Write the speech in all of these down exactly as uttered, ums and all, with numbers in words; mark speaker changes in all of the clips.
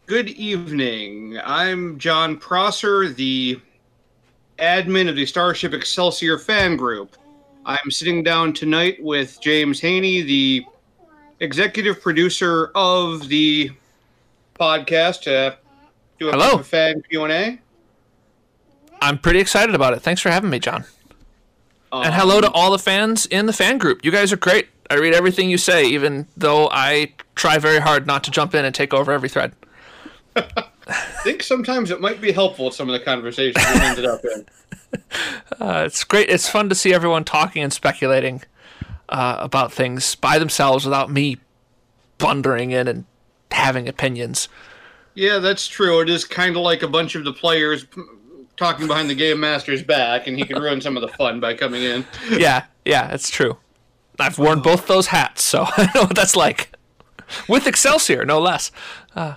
Speaker 1: Good evening. I'm John Prosser, the admin of the Starship Excelsior fan group. I'm sitting down tonight with James Haney, the executive producer of the podcast, to do a
Speaker 2: Hello.
Speaker 1: bit of a fan Q and A.
Speaker 2: I'm pretty excited about it. Thanks for having me, John.
Speaker 1: Um,
Speaker 2: and hello to all the fans in the fan group. You guys are great. I read everything you say, even though I try very hard not to jump in and take over every thread.
Speaker 1: I think sometimes it might be helpful, some of the conversations we ended up in.
Speaker 2: Uh, it's great. It's fun to see everyone talking and speculating uh, about things by themselves without me blundering in and having opinions.
Speaker 1: Yeah, that's true. It is kind of like a bunch of the players talking behind the game master's back, and he can ruin some of the fun by coming in.
Speaker 2: Yeah, yeah, it's true. I've worn both those hats, so I know what that's like. With Excelsior, no less. Uh,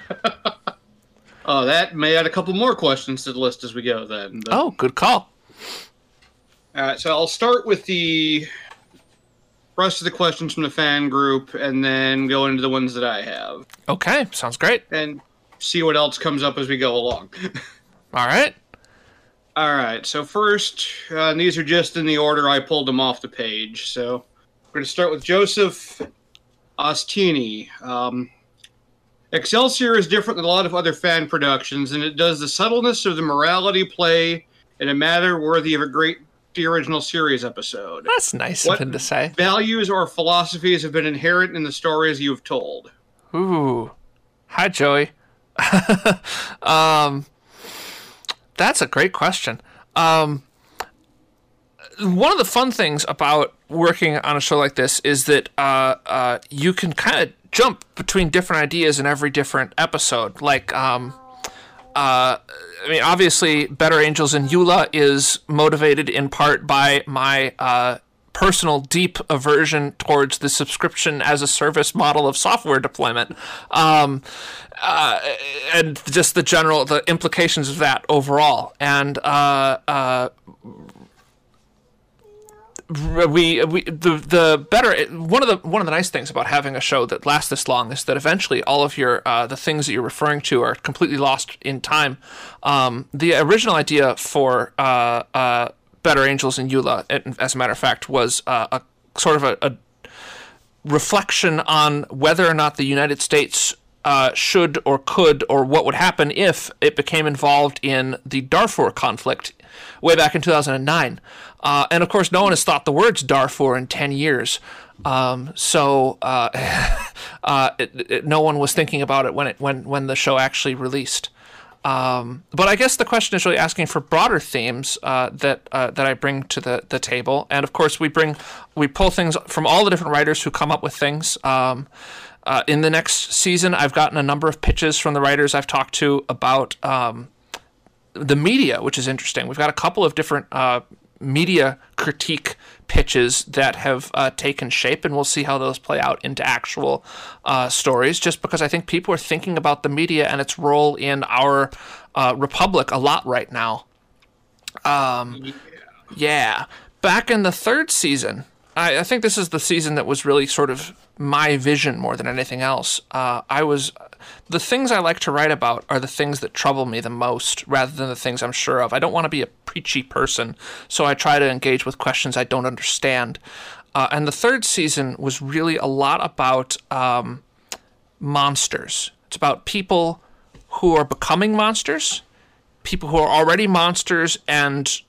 Speaker 1: Oh, that may add a couple more questions to the list as we go then. But,
Speaker 2: oh, good call.
Speaker 1: all right, so I'll start with the rest of the questions from the fan group and then go into the ones that I have.
Speaker 2: Okay, sounds great.
Speaker 1: And see what else comes up as we go along.
Speaker 2: All right.
Speaker 1: All right, so first, uh, these are just in the order I pulled them off the page. So we're going to start with Joseph Ostini. Um, Excelsior is different than a lot of other fan productions, and it does the subtleness of the morality play in a manner worthy of a great the original series episode.
Speaker 2: That's nice
Speaker 1: What
Speaker 2: of him to say.
Speaker 1: values or philosophies have been inherent in the stories you have told?
Speaker 2: Ooh. Hi, Joey. um, that's a great question. Um, one of the fun things about working on a show like this is that uh, uh, you can kind of jump between different ideas in every different episode. Like, um, uh, I mean, obviously, Better Angels and Eula is motivated in part by my uh, personal deep aversion towards the subscription as a service model of software deployment, um, uh, and just the general the implications of that overall. And uh, uh, we we the the better one of the one of the nice things about having a show that lasts this long is that eventually all of your uh, the things that you're referring to are completely lost in time. Um, the original idea for uh, uh, Better Angels and Eula, as a matter of fact, was uh, a sort of a, a reflection on whether or not the United States uh, should or could or what would happen if it became involved in the Darfur conflict way back in two thousand nine. Uh, and of course, no one has thought the words Darfur in ten years. Um, so uh, uh, it, it, no one was thinking about it when it when when the show actually released. Um, but I guess the question is really asking for broader themes uh, that uh, that I bring to the, the table. And of course, we bring we pull things from all the different writers who come up with things. Um, uh, in the next season, I've gotten a number of pitches from the writers I've talked to about um, the media, which is interesting. We've got a couple of different uh, media critique pitches that have uh, taken shape, and we'll see how those play out into actual uh, stories, just because I think people are thinking about the media and its role in our uh, republic a lot right now. Um, yeah. yeah. Back in the third season, I, I think this is the season that was really sort of my vision more than anything else. Uh, I was... The things I like to write about are the things that trouble me the most, rather than the things I'm sure of. I don't want to be a preachy person, so I try to engage with questions I don't understand. Uh, and the third season was really a lot about um, monsters. It's about people who are becoming monsters, people who are already monsters, and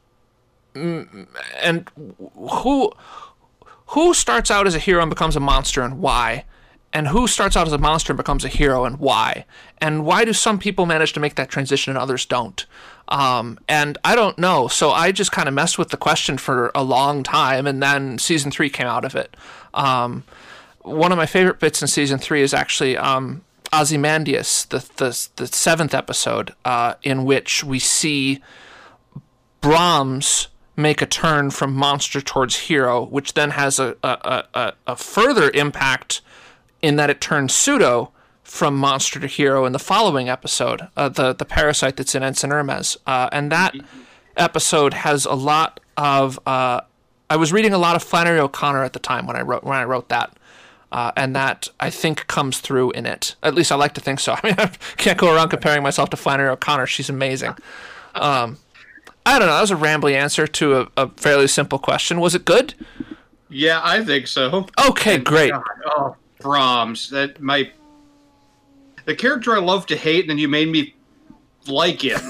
Speaker 2: and who who starts out as a hero and becomes a monster, and why. And who starts out as a monster and becomes a hero, and why? And why do some people manage to make that transition and others don't? Um, and I don't know. So I just kind of messed with the question for a long time, and then season three came out of it. Um, one of my favorite bits in season three is actually um, Ozymandias, the, the the seventh episode, uh, in which we see Brahms make a turn from monster towards hero, which then has a a, a, a further impact in that it turns Pseudo from monster to hero in the following episode, uh, the the parasite that's in Ensign Hermes. Uh, and that episode has a lot of... Uh, I was reading a lot of Flannery O'Connor at the time when I wrote when I wrote that. Uh, and that, I think, comes through in it. At least I like to think so. I mean, I can't go around comparing myself to Flannery O'Connor. She's amazing. Um, I don't know. That was a rambly answer to a, a fairly simple question. Was it good?
Speaker 1: Yeah, I think so.
Speaker 2: Okay,
Speaker 1: and
Speaker 2: great.
Speaker 1: God, oh, Brahms. That my the character I love to hate, and then you made me like him.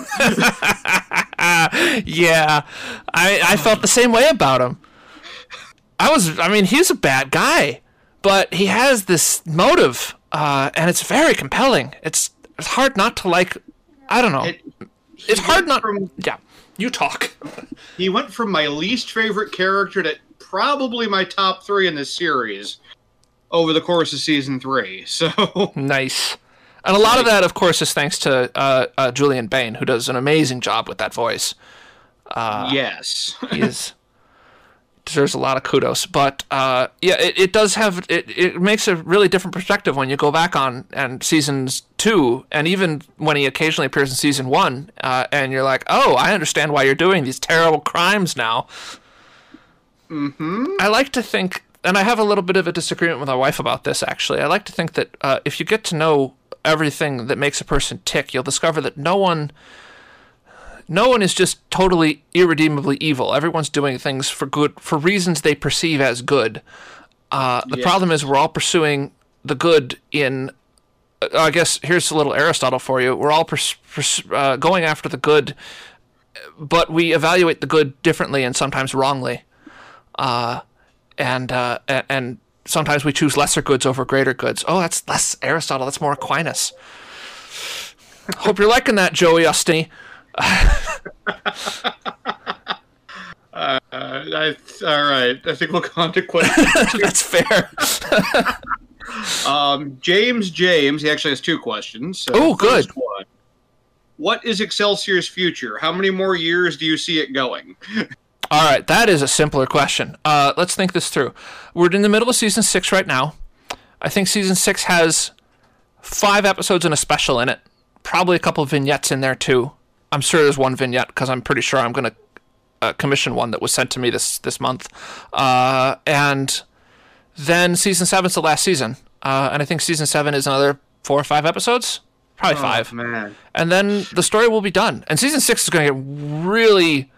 Speaker 2: Yeah, I, I felt the same way about him. I was, I mean, he's a bad guy, but he has this motive, uh, and it's very compelling. It's it's hard not to like. I don't know.
Speaker 1: It,
Speaker 2: it's hard not.
Speaker 1: From,
Speaker 2: yeah, you talk.
Speaker 1: He went from my least favorite character to probably my top three in this series over the course of season three. So
Speaker 2: nice. And a lot of that, of course, is thanks to uh, uh, Julian Bain, who does an amazing job with that voice. Uh,
Speaker 1: yes.
Speaker 2: he is, deserves a lot of kudos. But, uh, yeah, it, it does have... It, it makes a really different perspective when you go back on and seasons two, and even when he occasionally appears in season one, uh, and you're like, oh, I understand why you're doing these terrible crimes now.
Speaker 1: Mm-hmm.
Speaker 2: I like to think... And I have a little bit of a disagreement with my wife about this, actually. I like to think that uh, if you get to know everything that makes a person tick, you'll discover that no one no one is just totally irredeemably evil. Everyone's doing things for good, for reasons they perceive as good. Uh, the
Speaker 1: yeah.
Speaker 2: problem is we're all pursuing the good in, uh, I guess, here's a little Aristotle for you. We're all pers- pers- uh, going after the good, but we evaluate the good differently and sometimes wrongly. Uh, and, uh, and sometimes we choose lesser goods over greater goods. Oh, that's less Aristotle. That's more Aquinas. Hope you're liking that, Joey Ostini.
Speaker 1: uh, I, all right. I think we'll go on to questions.
Speaker 2: That's fair.
Speaker 1: um, James James, he actually has two questions. So
Speaker 2: oh, good.
Speaker 1: One, what is Excelsior's future? How many more years do you see it going?
Speaker 2: All right, that is a simpler question. Uh, let's think this through. We're in the middle of season six right now. I think season six has five episodes and a special in it. Probably a couple of vignettes in there, too. I'm sure there's one vignette, because I'm pretty sure I'm going to uh, commission one that was sent to me this, this month. Uh, and then season seven's the last season. Uh, and I think season seven is another four or five episodes. Probably
Speaker 1: oh,
Speaker 2: five.
Speaker 1: Man.
Speaker 2: And then the story will be done. And season six is going to get really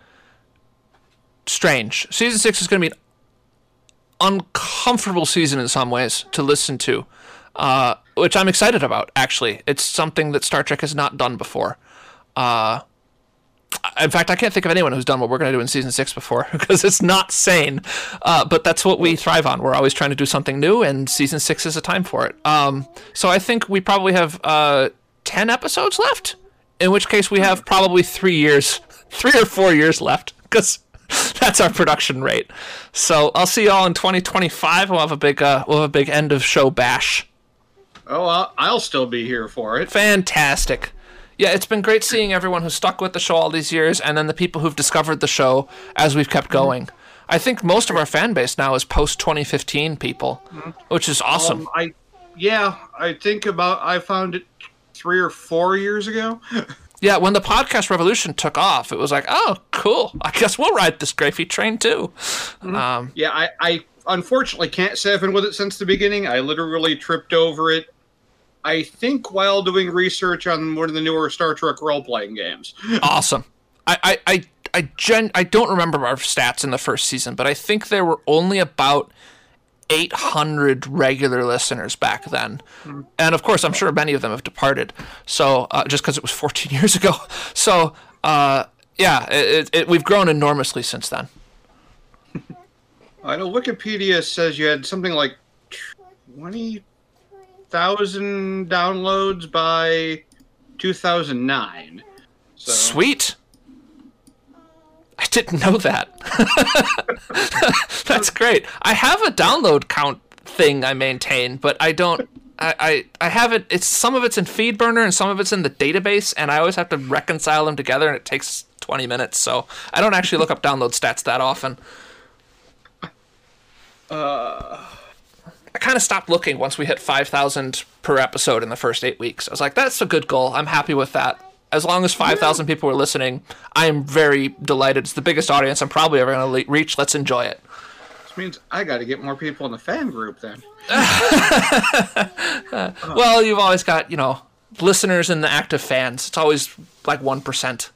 Speaker 2: strange. Season six is going to be an uncomfortable season in some ways to listen to, uh, which I'm excited about, actually. It's something that Star Trek has not done before. Uh, in fact, I can't think of anyone who's done what we're going to do in season six before, because it's not sane. Uh, but that's what we thrive on. We're always trying to do something new, and season six is a time for it. Um, so I think we probably have uh, ten episodes left, in which case we have probably three years, three or four years left, because that's our production rate. So I'll see y'all in twenty twenty-five. We'll have a big, uh, we'll have a big end of show bash.
Speaker 1: Oh, I'll, I'll still be here for it.
Speaker 2: Fantastic. Yeah, it's been great seeing everyone who's stuck with the show all these years, and then the people who've discovered the show as we've kept going. I think most of our fan base now is post twenty fifteen people, mm-hmm. which is awesome.
Speaker 1: Um, I, yeah, I think about I found it three or four years ago.
Speaker 2: Yeah, when the podcast revolution took off, it was like, oh, cool. I guess we'll ride this Graphy train too.
Speaker 1: Mm-hmm.
Speaker 2: Um,
Speaker 1: yeah, I, I unfortunately can't say I've been with it since the beginning. I literally tripped over it, I think, while doing research on one of the newer Star Trek role-playing games.
Speaker 2: Awesome. I I I I, gen- I don't remember our stats in the first season, but I think there were only about eight hundred regular listeners back then. Mm-hmm. And of course, I'm sure many of them have departed. So uh, just because it was fourteen years ago. So uh, yeah, it, it, we've grown enormously since then.
Speaker 1: I know Wikipedia says you had something like twenty thousand downloads by two thousand nine. So.
Speaker 2: Sweet. I didn't know that. That's great. I have a download count thing I maintain, but I don't. I, I, I have it. It's some of it's in FeedBurner and some of it's in the database, and I always have to reconcile them together, and it takes twenty minutes. So I don't actually look up download stats that often.
Speaker 1: Uh.
Speaker 2: I kind of stopped looking once we hit five thousand per episode in the first eight weeks. I was like, that's a good goal. I'm happy with that. As long as five thousand people were listening, I am very delighted. It's the biggest audience I'm probably ever going to le- reach. Let's enjoy it.
Speaker 1: This means I got to get more people in the fan group then.
Speaker 2: uh, well, you've always got, you know, listeners and the active fans. It's always like one percent.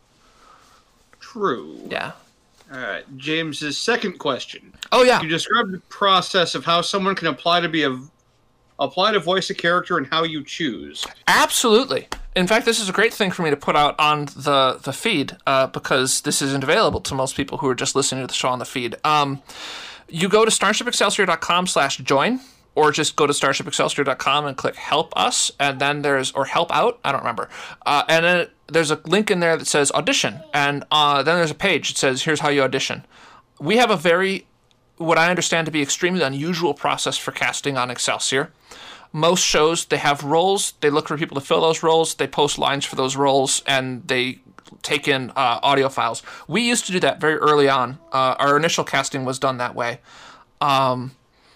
Speaker 1: True.
Speaker 2: Yeah.
Speaker 1: All right. James's second question.
Speaker 2: Oh, yeah.
Speaker 1: Can you describe the process of how someone can apply to be a apply to voice a character and how you choose?
Speaker 2: Absolutely. In fact, this is a great thing for me to put out on the, the feed uh, because this isn't available to most people who are just listening to the show on the feed. Um, you go to starshipexcelsior.com slash join, or just go to starship excelsior dot com and click help us, and then there's, or help out, I don't remember. Uh, and then there's a link in there that says audition, and uh, then there's a page that says here's how you audition. We have a very, what I understand to be extremely unusual process for casting on Excelsior. Most shows, they have roles, they look for people to fill those roles, they post lines for those roles, and they take in uh, audio files. We used to do that very early on. Uh, our initial casting was done that way. Um,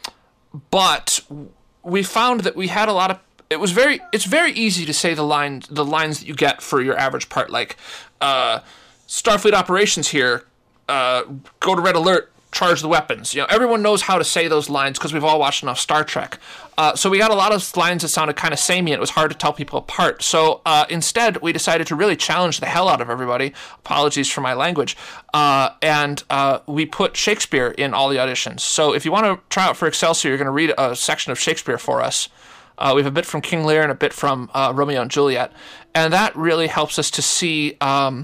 Speaker 2: but we found that we had a lot of, it was very, it's very easy to say the lines, the lines that you get for your average part, like, uh, Starfleet operations here, uh, go to Red Alert, charge the weapons. You know, everyone knows how to say those lines because we've all watched enough Star Trek. Uh, so we got a lot of lines that sounded kind of samey, and it was hard to tell people apart. So uh, instead, we decided to really challenge the hell out of everybody. Apologies for my language. Uh, and uh, we put Shakespeare in all the auditions. So if you want to try out for Excelsior, you're going to read a section of Shakespeare for us. Uh, we have a bit from King Lear and a bit from uh, Romeo and Juliet. And that really helps us to see Um,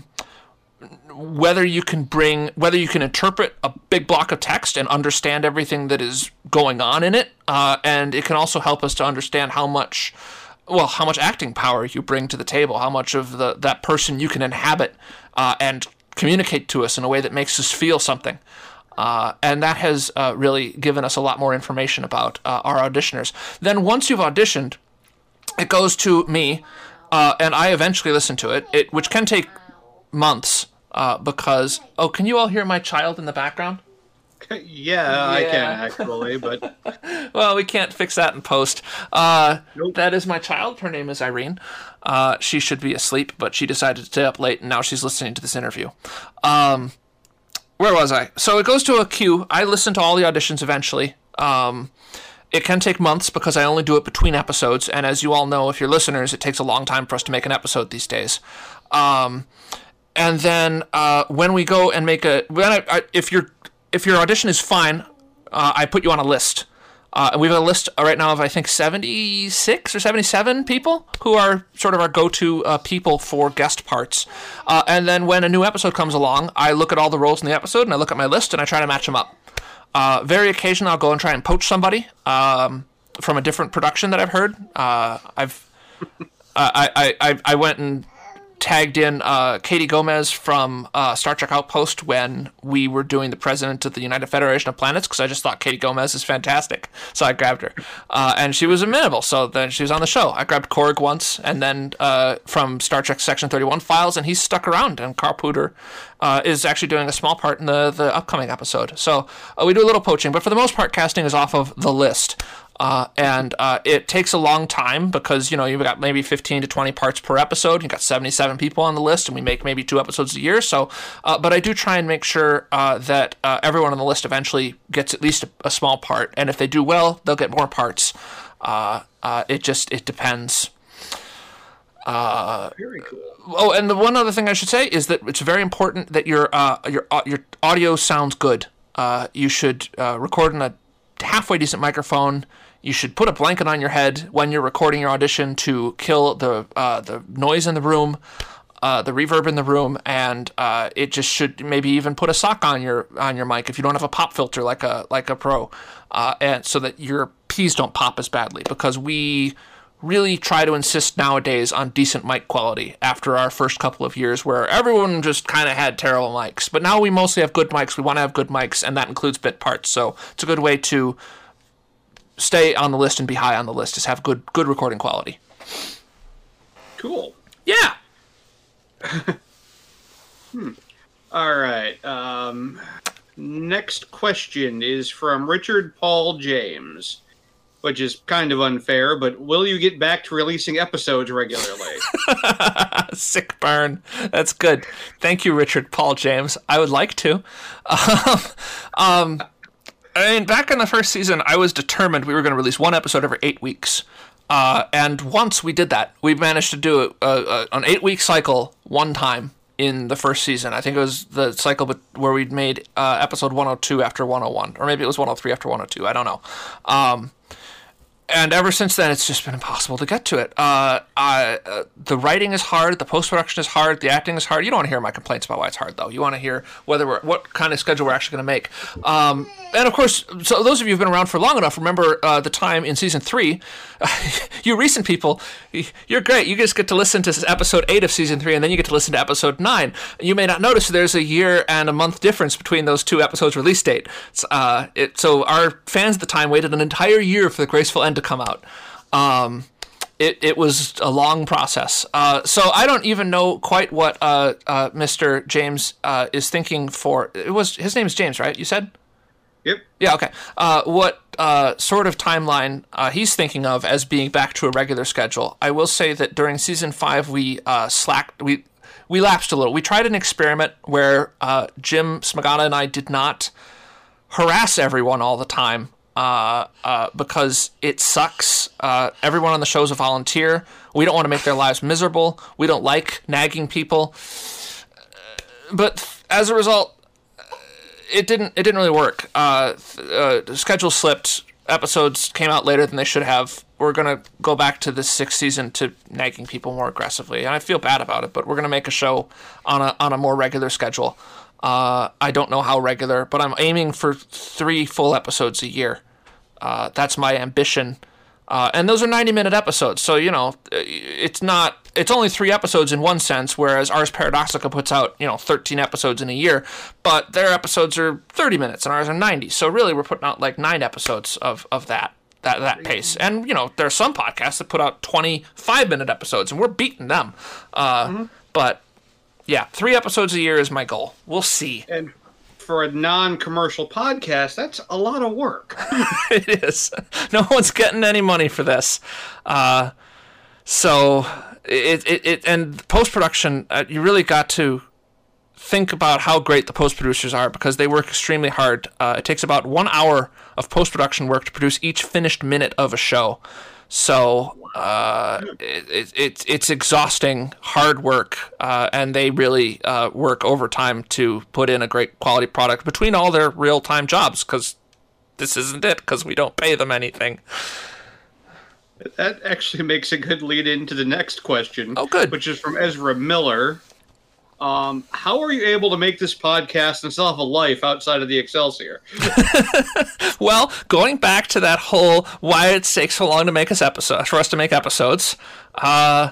Speaker 2: whether you can bring, whether you can interpret a big block of text and understand everything that is going on in it, uh, and it can also help us to understand how much, well, how much acting power you bring to the table, how much of the that person you can inhabit uh, and communicate to us in a way that makes us feel something. Uh, and that has uh, really given us a lot more information about uh, our auditioners. Then once you've auditioned, it goes to me, uh, and I eventually listen to it, it which can take months. Uh, because, oh, can you all hear my child in the background?
Speaker 1: Yeah, yeah. I can actually, but...
Speaker 2: Well, we can't fix that in post. Uh,
Speaker 1: nope.
Speaker 2: That is my child. Her name is Irene. Uh, she should be asleep, but she decided to stay up late, and now she's listening to this interview. Um, where was I? So it goes to a queue. I listen to all the auditions eventually. Um, it can take months because I only do it between episodes, and as you all know, if you're listeners, it takes a long time for us to make an episode these days. Um... And then uh, when we go and make a, when I, I, if your if your audition is fine, uh, I put you on a list. Uh, and we have a list right now of I think seventy-six or seventy-seven people who are sort of our go-to uh, people for guest parts. Uh, and then when a new episode comes along, I look at all the roles in the episode and I look at my list and I try to match them up. Uh, very occasionally, I'll go and try and poach somebody um, from a different production that I've heard. Uh, I've I, I I I went and tagged in uh, Katie Gomez from uh, Star Trek Outpost when we were doing the President of the United Federation of Planets, because I just thought Katie Gomez is fantastic. So I grabbed her. Uh, and she was amenable, so then she was on the show. I grabbed Korg once, and then uh, from Star Trek Section thirty-one Files, and he's stuck around, and Carl Pooter uh, is actually doing a small part in the, the upcoming episode. So uh, we do a little poaching, but for the most part, casting is off of the list. Uh, and uh, it takes a long time because, you know, you've got maybe fifteen to twenty parts per episode. You've got seventy-seven people on the list, and we make maybe two episodes a year. So, uh, but I do try and make sure uh, that uh, everyone on the list eventually gets at least a, a small part. And if they do well, they'll get more parts. Uh, uh, it just, it depends. Uh,
Speaker 1: very cool.
Speaker 2: Oh, and the one other thing I should say is that it's very important that your uh, your uh, your audio sounds good. Uh, you should uh, record in a halfway decent microphone. You should put a blanket on your head when you're recording your audition to kill the uh, the noise in the room, uh, the reverb in the room, and uh, it just should maybe even put a sock on your on your mic if you don't have a pop filter like a like a pro, uh, and so that your P's don't pop as badly, because we really try to insist nowadays on decent mic quality after our first couple of years where everyone just kind of had terrible mics. But now we mostly have good mics. We want to have good mics, and that includes bit parts. So it's a good way to stay on the list and be high on the list, is have good good recording quality.
Speaker 1: Cool.
Speaker 2: Yeah.
Speaker 1: hmm. All right. Um, next question is from Richard Paul James, which is kind of unfair, but will you get back to releasing episodes regularly?
Speaker 2: Sick burn. That's good. Thank you, Richard Paul James. I would like to. Um, um, I mean, back in the first season, I was determined we were going to release one episode every eight weeks. Uh, and once we did that, we managed to do a, a, an eight-week cycle one time in the first season. I think it was the cycle where we'd made uh, episode one oh two after one oh one. Or maybe it was one oh three after one oh two. I don't know. Um, and ever since then, it's just been impossible to get to it. Uh, I, uh, the writing is hard. The post-production is hard. The acting is hard. You don't want to hear my complaints about why it's hard, though. You want to hear whether we're, what kind of schedule we're actually going to make. Um, and, of course, so those of you who've been around for long enough, remember uh, the time in Season three. You recent people, you're great. You just get to listen to Episode eight of Season three, and then you get to listen to Episode nine. You may not notice there's a year and a month difference between those two episodes' release date. Uh, it, so our fans at the time waited an entire year for The Graceful End to come out. Um, it, it was a long process. Uh, so I don't even know quite what uh, uh, Mister James uh, is thinking for. It was his name is James, right? You said?
Speaker 1: Yep.
Speaker 2: Yeah, okay. Uh, what uh, sort of timeline uh, he's thinking of as being back to a regular schedule? I will say that during season five, we uh, slacked. We we lapsed a little. We tried an experiment where uh, Jim Smagana and I did not harass everyone all the time uh, uh, because it sucks. Uh, everyone on the show is a volunteer. We don't want to make their lives miserable. We don't like nagging people. But as a result, It didn't. It didn't really work. Uh, uh, the schedule slipped. Episodes came out later than they should have. We're gonna go back to this sixth season to nagging people more aggressively, and I feel bad about it. But we're gonna make a show on a on a more regular schedule. Uh, I don't know how regular, but I'm aiming for three full episodes a year. Uh, that's my ambition. Uh, and those are ninety minute episodes, so you know it's not. It's only three episodes in one sense, whereas Ars Paradoxica puts out, you know, thirteen episodes in a year, but their episodes are thirty minutes and ours are ninety. So really we're putting out like nine episodes of, of that, that, that pace. And, you know, there are some podcasts that put out twenty-five minute episodes and we're beating them. Uh, mm-hmm. But yeah, three episodes a year is my goal. We'll see.
Speaker 1: And for a non-commercial podcast, that's a lot of work.
Speaker 2: It is. No one's getting any money for this. Uh, so... It, it, it and post-production, uh, you really got to think about how great the post-producers are because they work extremely hard. Uh, it takes about one hour of post-production work to produce each finished minute of a show. So uh, it, it, it, it's exhausting, hard work, uh, and they really uh, work overtime to put in a great quality product between all their real-time jobs because this isn't it because we don't pay them anything.
Speaker 1: That actually makes a good lead into the next question.
Speaker 2: Oh, good.
Speaker 1: Which is from Ezra Miller. Um, how are you able to make this podcast and still have a life outside of the Excelsior?
Speaker 2: Well, going back to that whole why it takes so long to make us episodes for us to make episodes, uh,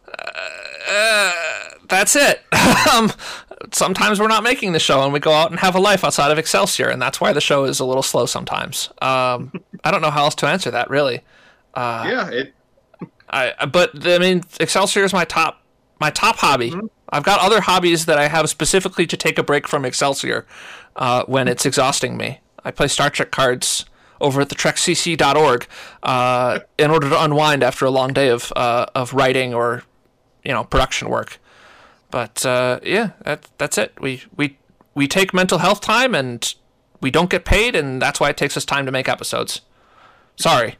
Speaker 2: uh, that's it. um, sometimes we're not making the show and we go out and have a life outside of Excelsior, and that's why the show is a little slow sometimes. Um, I don't know how else to answer that, really. Uh,
Speaker 1: yeah, it.
Speaker 2: I but I mean, Excelsior is my top my top hobby. Mm-hmm. I've got other hobbies that I have specifically to take a break from Excelsior uh, when it's exhausting me. I play Star Trek cards over at the trek c c dot org uh, in order to unwind after a long day of uh, of writing or you know production work. But uh, yeah, that that's it. We we we take mental health time and we don't get paid, and that's why it takes us time to make episodes. Sorry.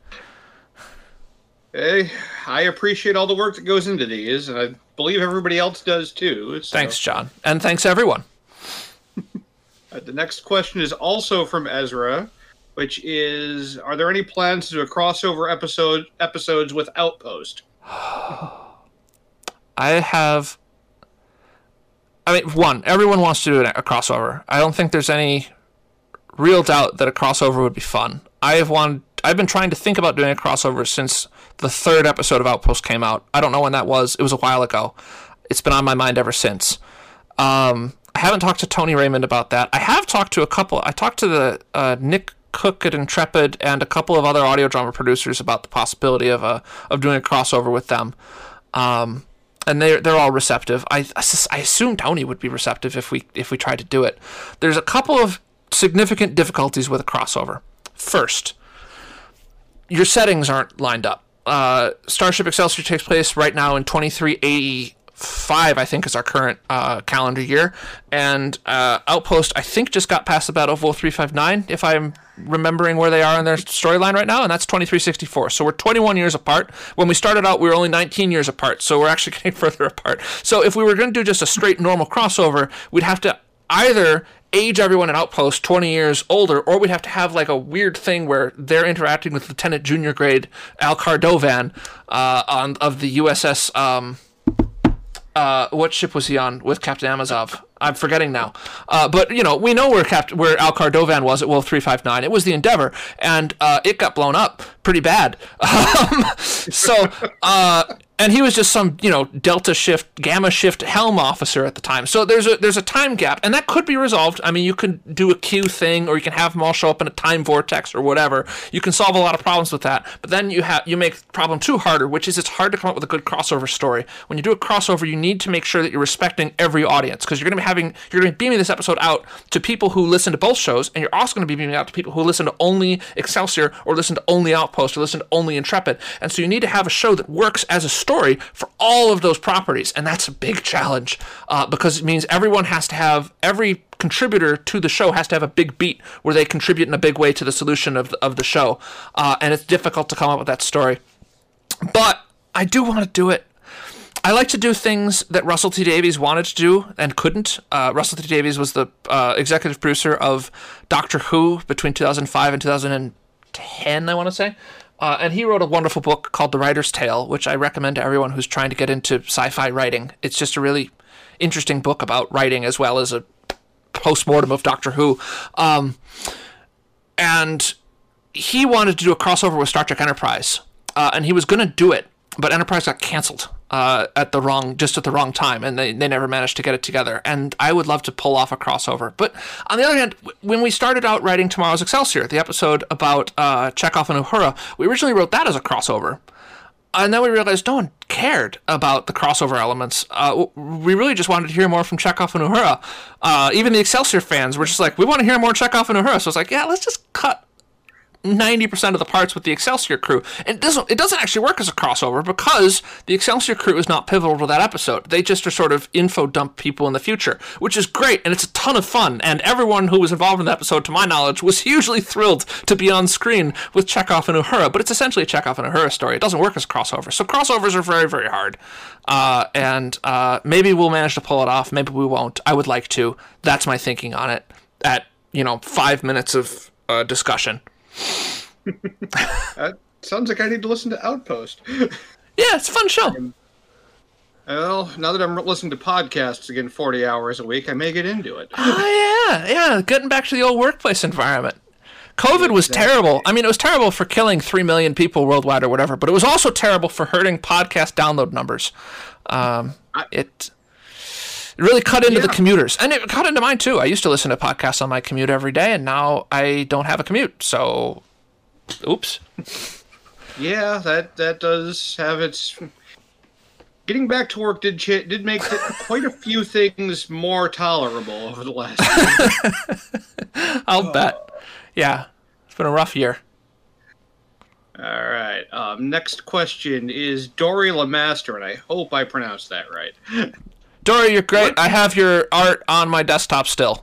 Speaker 1: Hey, I appreciate all the work that goes into these, and I believe everybody else does too. So.
Speaker 2: Thanks, John. And thanks, everyone.
Speaker 1: uh, the next question is also from Ezra, which is, are there any plans to do a crossover episode episodes with Outpost?
Speaker 2: I have... I mean, one, everyone wants to do a crossover. I don't think there's any real doubt that a crossover would be fun. I have wanted... I've been trying to think about doing a crossover since the third episode of Outpost came out. I don't know when that was. It was a while ago. It's been on my mind ever since. Um, I haven't talked to Tony Raymond about that. I have talked to a couple. I talked to the uh, Nick Cook at Intrepid and a couple of other audio drama producers about the possibility of a of doing a crossover with them. Um, and they're they're all receptive. I I assume Tony would be receptive if we if we tried to do it. There's a couple of significant difficulties with a crossover. First, your settings aren't lined up. Uh, Starship Excelsior takes place right now in twenty-three five, I think, is our current uh, calendar year. And uh, Outpost, I think, just got past the Battle of Wolf three five nine, if I'm remembering where they are in their storyline right now, and that's twenty-three sixty-four. So we're twenty-one years apart. When we started out, we were only nineteen years apart, so we're actually getting further apart. So if we were going to do just a straight normal crossover, we'd have to either age everyone in Outpost twenty years older, or we'd have to have like a weird thing where they're interacting with Lieutenant Junior Grade Alcar Dovan uh, on of the U S S... Um, Uh, what ship was he on with Captain Amazov? I'm forgetting now. Uh, but, you know, we know where Cap- where Alcar Dovan was at Wolf three five nine. It was the Endeavor, and uh, it got blown up pretty bad. Um, so, uh, and he was just some, you know, Delta Shift, Gamma Shift helm officer at the time. So there's a there's a time gap, and that could be resolved. I mean, you can do a Q thing, or you can have them all show up in a time vortex or whatever. You can solve a lot of problems with that. But then you have you make problem two harder, which is it's hard to come up with a good crossover story. When you do a crossover, you need to make sure that you're respecting every audience, because you're going to be having you're going to be beaming this episode out to people who listen to both shows, and you're also going to be beaming out to people who listen to only Excelsior, or listen to only Outpost, or listen to only Intrepid. And so you need to have a show that works as a story for all of those properties, and that's a big challenge uh, because it means everyone has to have every contributor to the show has to have a big beat where they contribute in a big way to the solution of the, of the show, uh, and it's difficult to come up with that story. But I do want to do it. I like to do things that Russell T Davies wanted to do and couldn't. Uh, Russell T Davies was the uh, executive producer of Doctor Who between two thousand five and two thousand ten, I want to say. Uh, and he wrote a wonderful book called The Writer's Tale, which I recommend to everyone who's trying to get into sci-fi writing. It's just a really interesting book about writing as well as a post-mortem of Doctor Who. Um, and he wanted to do a crossover with Star Trek Enterprise. Uh, and he was going to do it, but Enterprise got canceled uh, at the wrong, just at the wrong time, and they, they never managed to get it together. And I would love to pull off a crossover. But on the other hand, when we started out writing Tomorrow's Excelsior, the episode about uh, Chekhov and Uhura, we originally wrote that as a crossover. And then we realized no one cared about the crossover elements. Uh, we really just wanted to hear more from Chekhov and Uhura. Uh, even the Excelsior fans were just like, we want to hear more Chekhov and Uhura. So it's like, yeah, let's just cut ninety percent of the parts with the Excelsior crew. And it doesn't, it doesn't actually work as a crossover because the Excelsior crew is not pivotal to that episode. They just are sort of info dump people in the future, which is great, and it's a ton of fun. And everyone who was involved in the episode, to my knowledge, was hugely thrilled to be on screen with Chekhov and Uhura, but it's essentially a Chekhov and Uhura story. It doesn't work as a crossover. So crossovers are very, very hard. Uh, and uh, maybe we'll manage to pull it off. Maybe we won't. I would like to. That's my thinking on it at, you know, five minutes of uh, discussion.
Speaker 1: That sounds like I need to listen to Outpost.
Speaker 2: Yeah, it's a fun show.
Speaker 1: Um, well, now that I'm listening to podcasts again forty hours a week, I may get into it.
Speaker 2: Oh, yeah, yeah. Getting back to the old workplace environment. COVID was exactly. terrible. I mean, it was terrible for killing three million people worldwide or whatever, but it was also terrible for hurting podcast download numbers. Um, I, it... It really cut into yeah. the commuters. And it cut into mine, too. I used to listen to podcasts on my commute every day, and now I don't have a commute. So, oops.
Speaker 1: Yeah, that that does have its... Getting back to work did ch- did make quite a few things more tolerable over the last year.
Speaker 2: I'll uh, bet. Yeah, it's been a rough year.
Speaker 1: All right. Um, next question is Dory Lemaster, and I hope I pronounced that right.
Speaker 2: Dory, you're great. What? I have your art on my desktop still.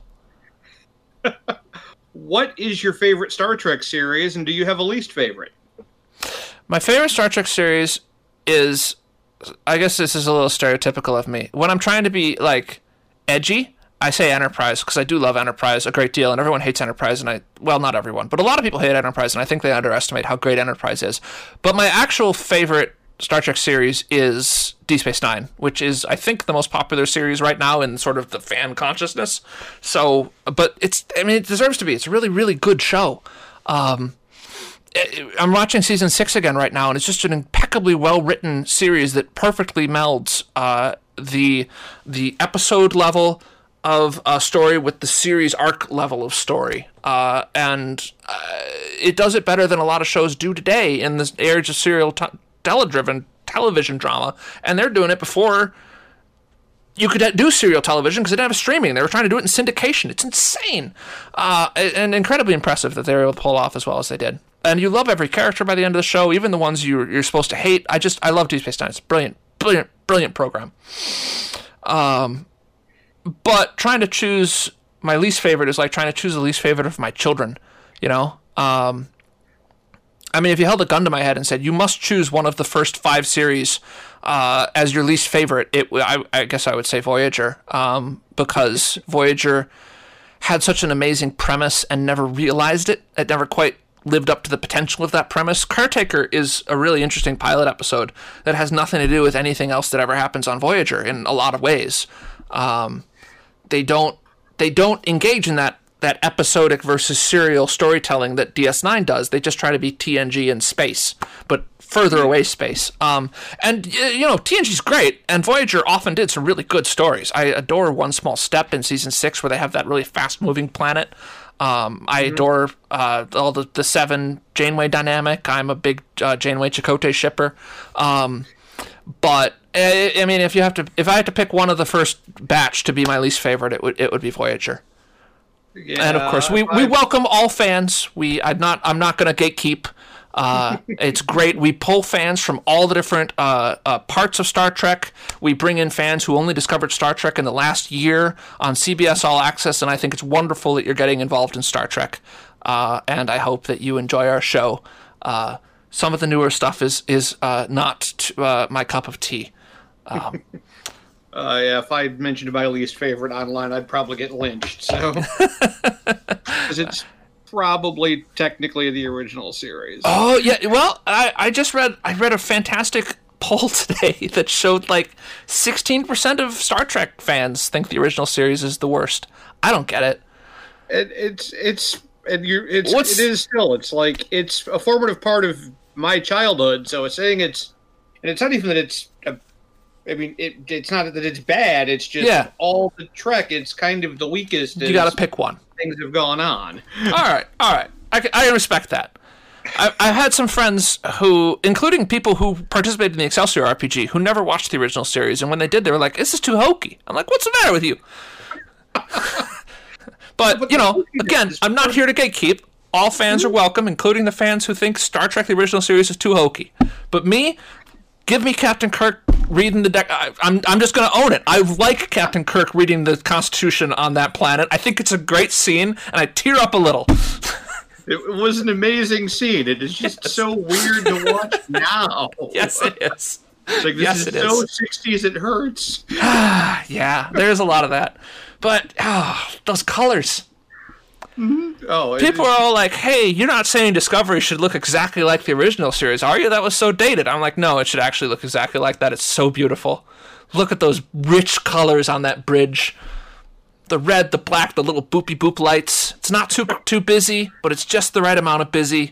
Speaker 1: What is your favorite Star Trek series, and do you have a least favorite?
Speaker 2: My favorite Star Trek series is, I guess this is a little stereotypical of me. When I'm trying to be, like, edgy, I say Enterprise, because I do love Enterprise a great deal, and everyone hates Enterprise, and I, well, not everyone, but a lot of people hate Enterprise, and I think they underestimate how great Enterprise is. But my actual favorite Star Trek series is Deep Space Nine, which is, I think, the most popular series right now in sort of the fan consciousness. So, but it's, I mean, it deserves to be. It's a really, really good show. Um, it, I'm watching season six again right now, and it's just an impeccably well-written series that perfectly melds uh, the the episode level of a story with the series arc level of story. Uh, and uh, it does it better than a lot of shows do today in this age of serial t- tele-driven television drama, and they're doing it before you could do serial television because they didn't have streaming. They were trying to do it in syndication. It's insane, uh, and incredibly impressive that they were able to pull off as well as they did. And you love every character by the end of the show, even the ones you're, you're supposed to hate. I just, I love Deep Space Nine. It's brilliant, brilliant, brilliant program. Um, but trying to choose my least favorite is like trying to choose the least favorite of my children, you know? Um, I mean, if you held a gun to my head and said, you must choose one of the first five series uh, as your least favorite, it I, I guess I would say Voyager, um, because Voyager had such an amazing premise and never realized it. It never quite lived up to the potential of that premise. Caretaker is a really interesting pilot episode that has nothing to do with anything else that ever happens on Voyager in a lot of ways. Um, they don't they don't engage in that that episodic versus serial storytelling that D S nine does. They just try to be T N G in space, but further away space. Um, and, you know, T N G's great, and Voyager often did some really good stories. I adore One Small Step in Season six, where they have that really fast-moving planet. Um, I mm-hmm. adore uh, all the, the Seven Janeway dynamic. I'm a big uh, Janeway Chakotay shipper. Um, but, I, I mean, if you have to, if I had to pick one of the first batch to be my least favorite, it would it would be Voyager. Yeah, and of course, we, we welcome all fans. We I'm not I'm not going to gatekeep. Uh, it's great. We pull fans from all the different uh, uh, parts of Star Trek. We bring in fans who only discovered Star Trek in the last year on C B S All Access, and I think it's wonderful that you're getting involved in Star Trek. Uh, and I hope that you enjoy our show. Uh, some of the newer stuff is is uh, not t- uh, my cup of tea. Um,
Speaker 1: Uh, yeah, if I mentioned my least favorite online, I'd probably get lynched. So, because it's probably technically the original series.
Speaker 2: Oh yeah, well, I, I just read I read a fantastic poll today that showed like sixteen percent of Star Trek fans think the original series is the worst. I don't get it.
Speaker 1: It it's it's and you it's What's... it is still. It's like it's a formative part of my childhood. So it's saying it's and it's not even that it's. A, I mean, it, it's not that it's bad. It's just yeah. all the Trek. It's kind of the weakest.
Speaker 2: You got to pick one.
Speaker 1: Things have gone on.
Speaker 2: all right, all right. I, I respect that. I, I've had some friends who, including people who participated in the Excelsior R P G, who never watched the original series, and when they did, they were like, "This is too hokey." I'm like, "What's the matter with you?" but, but you know, again, I'm not here to gatekeep. All fans are welcome, including the fans who think Star Trek: The Original Series is too hokey. But me, give me Captain Kirk reading the deck. I, I'm I'm just going to own it. I like Captain Kirk reading the Constitution on that planet. I think it's a great scene, and I tear up a little.
Speaker 1: It was an amazing scene. It is just yes. so weird to watch now.
Speaker 2: Yes, it is.
Speaker 1: It's like, this yes, is it so is. sixties it hurts.
Speaker 2: Yeah, there's a lot of that. But, oh, those colors.
Speaker 1: Mm-hmm. Oh,
Speaker 2: people are all like, hey, you're not saying Discovery should look exactly like the original series, are you? That was so dated. I'm like, no, it should actually look exactly like that. It's so beautiful. Look at those rich colors on that bridge. The red, the black, the little boopy boop lights. It's not too too busy, but it's just the right amount of busy.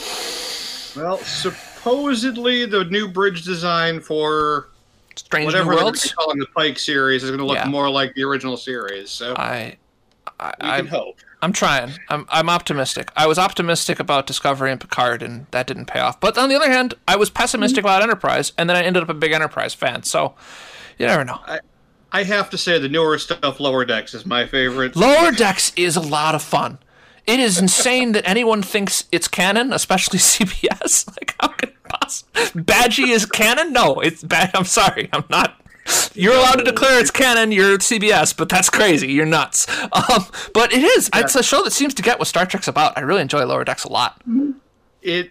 Speaker 1: Well, supposedly the new bridge design for
Speaker 2: Strange
Speaker 1: whatever
Speaker 2: New Worlds,
Speaker 1: they're calling the Pike series, is going to look yeah. more like the original series. So
Speaker 2: I, I,
Speaker 1: we
Speaker 2: I
Speaker 1: can hope.
Speaker 2: I'm trying. I'm I'm optimistic. I was optimistic about Discovery and Picard, and that didn't pay off. But on the other hand, I was pessimistic about Enterprise, and then I ended up a big Enterprise fan. So you never know.
Speaker 1: I, I have to say the newer stuff, Lower Decks, is my favorite.
Speaker 2: Lower Decks is a lot of fun. It is insane that anyone thinks it's canon, especially C B S. Like, how can it possibly? Badgie is canon? No, it's bad. I'm sorry. I'm not. You're allowed to declare it's canon. You're C B S, but that's crazy. You're nuts. Um, but it is. Yeah. It's a show that seems to get what Star Trek's about. I really enjoy Lower Decks a lot.
Speaker 1: It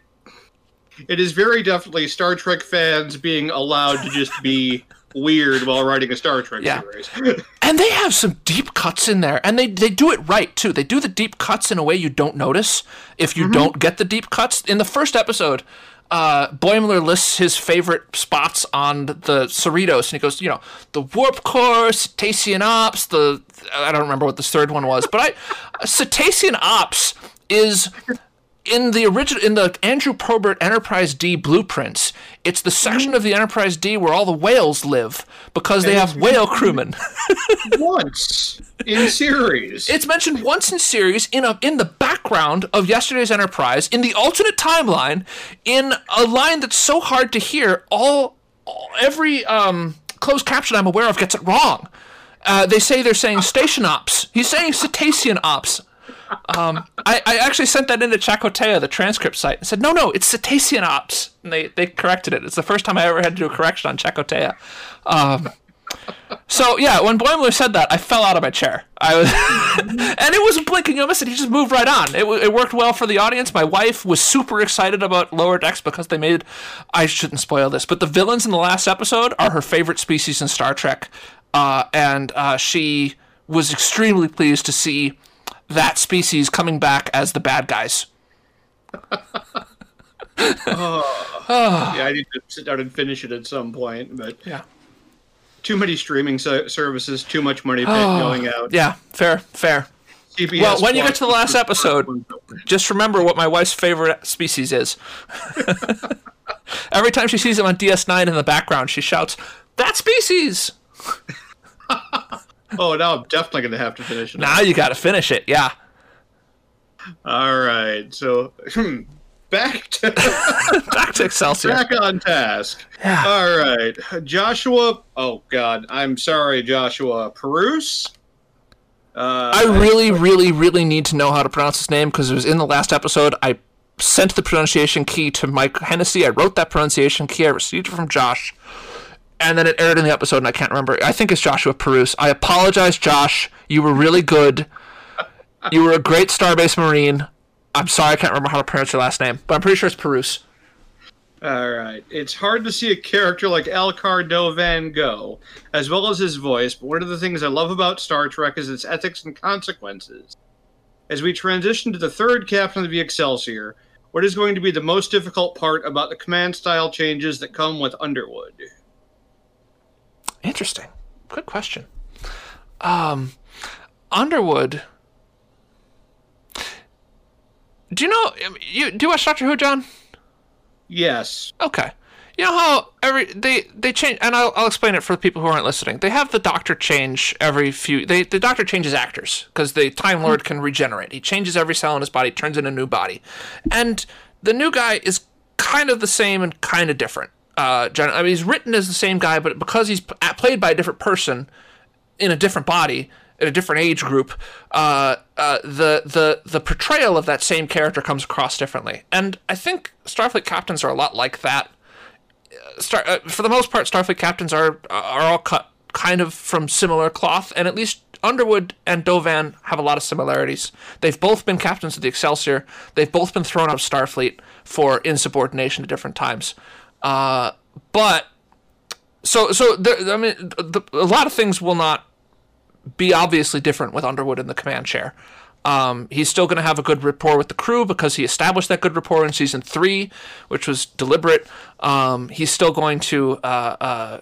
Speaker 1: it is very definitely Star Trek fans being allowed to just be weird while writing a Star Trek
Speaker 2: yeah.
Speaker 1: series.
Speaker 2: And they have some deep cuts in there, and they they do it right too. They do the deep cuts in a way you don't notice if you mm-hmm. don't get the deep cuts. In the first episode, uh, Boimler lists his favorite spots on the Cerritos, and he goes, you know, the warp core, Cetacean Ops, the I don't remember what the third one was, but I Cetacean Ops is in the original in the Andrew Probert Enterprise D blueprints. It's the section of the Enterprise D where all the whales live because they have whale crewmen.
Speaker 1: Once in series.
Speaker 2: It's mentioned once in series in a in the background of yesterday's Enterprise in the alternate timeline in a line that's so hard to hear. All, all every um, closed caption I'm aware of gets it wrong. Uh, they say they're saying station ops. He's saying Cetacean Ops. Um, I, I actually sent that into Chakotaya, the transcript site, and said, no, no, it's Cetaceanops. And they, they corrected it. It's the first time I ever had to do a correction on Chakotaya. Um, so, yeah, when Boimler said that, I fell out of my chair. I was, and it wasn't blinking a miss. He just moved right on. It, it worked well for the audience. My wife was super excited about Lower Decks because they made... I shouldn't spoil this, but the villains in the last episode are her favorite species in Star Trek. Uh, and uh, she was extremely pleased to see that species coming back as the bad guys.
Speaker 1: oh. Yeah, I need to sit down and finish it at some point, but
Speaker 2: yeah,
Speaker 1: too many streaming so- services, too much money oh. going out.
Speaker 2: Yeah, fair, fair.
Speaker 1: C B S
Speaker 2: well, when Plus, you get to the last episode, just remember what my wife's favorite species is. Every time she sees him on D S nine in the background, she shouts, "That species!"
Speaker 1: Oh, now I'm definitely going to have to finish it.
Speaker 2: Now you got to finish it, yeah.
Speaker 1: All right, so back to
Speaker 2: back to Excelsior.
Speaker 1: Back on task.
Speaker 2: Yeah.
Speaker 1: All right, Joshua. Oh God, I'm sorry, Joshua Peruse.
Speaker 2: Uh, I really, really, really need to know how to pronounce his name because it was in the last episode. I sent the pronunciation key to Mike Hennessy. I wrote that pronunciation key. I received it from Josh. And then it aired in the episode, and I can't remember. I think it's Joshua Peruse. I apologize, Josh. You were really good. You were a great Starbase Marine. I'm sorry I can't remember how to pronounce your last name, but I'm pretty sure it's Peruse.
Speaker 1: All right. It's hard to see a character like Elcar Dovan go, as well as his voice, but one of the things I love about Star Trek is its ethics and consequences. As we transition to the third captain of the Excelsior, what is going to be the most difficult part about the command style changes that come with Underwood?
Speaker 2: Interesting. Good question. Um, Underwood. Do you know? You do you watch Doctor Who, John?
Speaker 1: Yes.
Speaker 2: Okay. You know how every they they change, and I'll I'll explain it for the people who aren't listening. They have the Doctor change every few. They the Doctor changes actors because the Time Lord can regenerate. He changes every cell in his body, turns in a new body, and the new guy is kind of the same and kind of different. Uh, John, I mean, he's written as the same guy, but because he's played by a different person in a different body, in a different age group, uh, uh, the the the portrayal of that same character comes across differently. And I think Starfleet captains are a lot like that. Star, uh, for the most part, Starfleet captains are are all cut kind of from similar cloth, and at least Underwood and Dovan have a lot of similarities. They've both been captains of the Excelsior. They've both been thrown out of Starfleet for insubordination at different times. Uh, but so so there, I mean, the, a lot of things will not be obviously different with Underwood in the command chair. Um, he's still going to have a good rapport with the crew because he established that good rapport in season three, which was deliberate. Um, he's still going to uh, uh,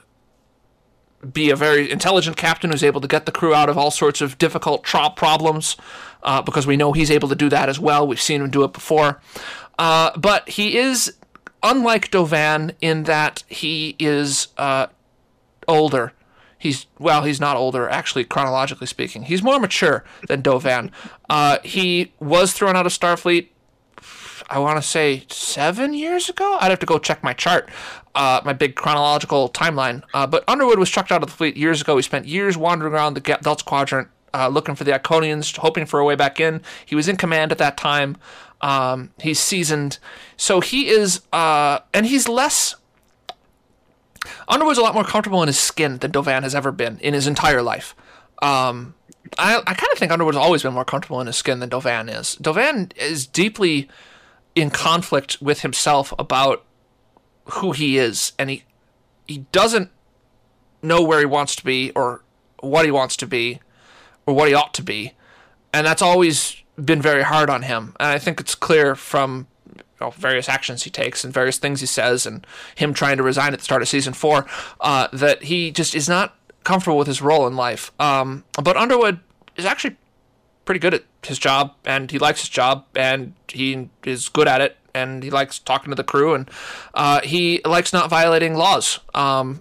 Speaker 2: be a very intelligent captain who's able to get the crew out of all sorts of difficult tro- problems uh, because we know he's able to do that as well. We've seen him do it before. Uh, but he is unlike Dovan in that he is uh, older. He's, well, he's not older, actually, chronologically speaking. He's more mature than Dovan. Uh, he was thrown out of Starfleet, I want to say, seven years ago? I'd have to go check my chart, uh, my big chronological timeline. Uh, but Underwood was chucked out of the fleet years ago. He spent years wandering around the Delta Quadrant, uh, looking for the Iconians, hoping for a way back in. He was in command at that time. Um, he's seasoned. So he is, uh, and he's less... Underwood's a lot more comfortable in his skin than Dovan has ever been in his entire life. Um, I, I kind of think Underwood's always been more comfortable in his skin than Dovan is. Dovan is deeply in conflict with himself about who he is, and he he doesn't know where he wants to be or what he wants to be or what he ought to be, and that's always been very hard on him. And I think it's clear from you know, various actions he takes and various things he says and him trying to resign at the start of season four uh, that he just is not comfortable with his role in life. Um, but Underwood is actually pretty good at his job, and he likes his job, and he is good at it, and he likes talking to the crew, and uh, he likes not violating laws. Um,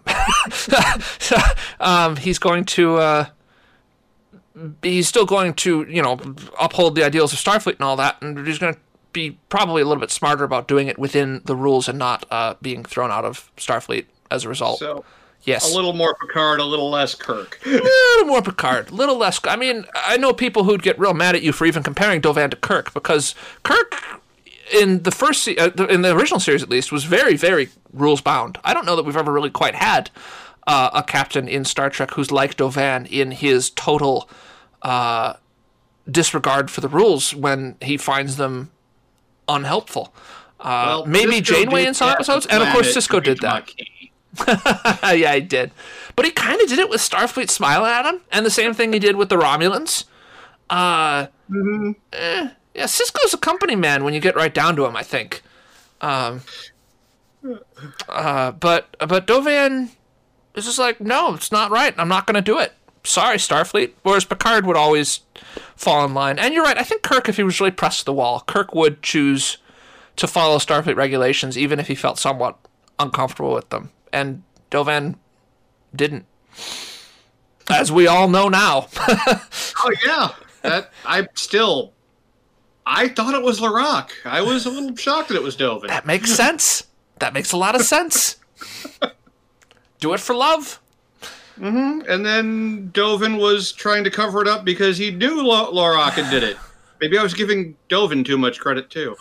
Speaker 2: um, he's going to... Uh, he's still going to, you know, uphold the ideals of Starfleet and all that, and he's going to be probably a little bit smarter about doing it within the rules and not uh, being thrown out of Starfleet as a result.
Speaker 1: So
Speaker 2: Yes.
Speaker 1: A little more Picard, a little less Kirk.
Speaker 2: A little more Picard, a little less. I mean, I know people who'd get real mad at you for even comparing Dovan to Kirk, because Kirk, in the first, se- uh, in the original series at least, was very, very rules bound. I don't know that we've ever really quite had uh, a captain in Star Trek who's like Dovan in his total uh, disregard for the rules when he finds them unhelpful. Uh,
Speaker 1: well,
Speaker 2: maybe
Speaker 1: Sisko
Speaker 2: Janeway
Speaker 1: did
Speaker 2: in some
Speaker 1: that
Speaker 2: episodes,
Speaker 1: with
Speaker 2: and of course
Speaker 1: Planet
Speaker 2: Sisko did that.
Speaker 1: Maquis.
Speaker 2: Yeah, he did. But he kind of did it with Starfleet smiling at him, and the same thing he did with the Romulans. Uh,
Speaker 1: Mm-hmm.
Speaker 2: eh, yeah, Sisko's a company man when you get right down to him, I think. Um, uh, but but Dovan is just like, no, it's not right. I'm not going to do it. Sorry, Starfleet. Whereas Picard would always fall in line. And you're right. I think Kirk, if he was really pressed to the wall, Kirk would choose to follow Starfleet regulations, even if he felt somewhat uncomfortable with them. And Dovan didn't, as we all know now.
Speaker 1: Oh yeah, that I still, I thought it was Larock. I was a little shocked that it was Dovan.
Speaker 2: That makes sense. That makes a lot of sense. Do it for love.
Speaker 1: Mm-hmm. And then Dovan was trying to cover it up because he knew L- Larock had did it. Maybe I was giving Dovan too much credit too.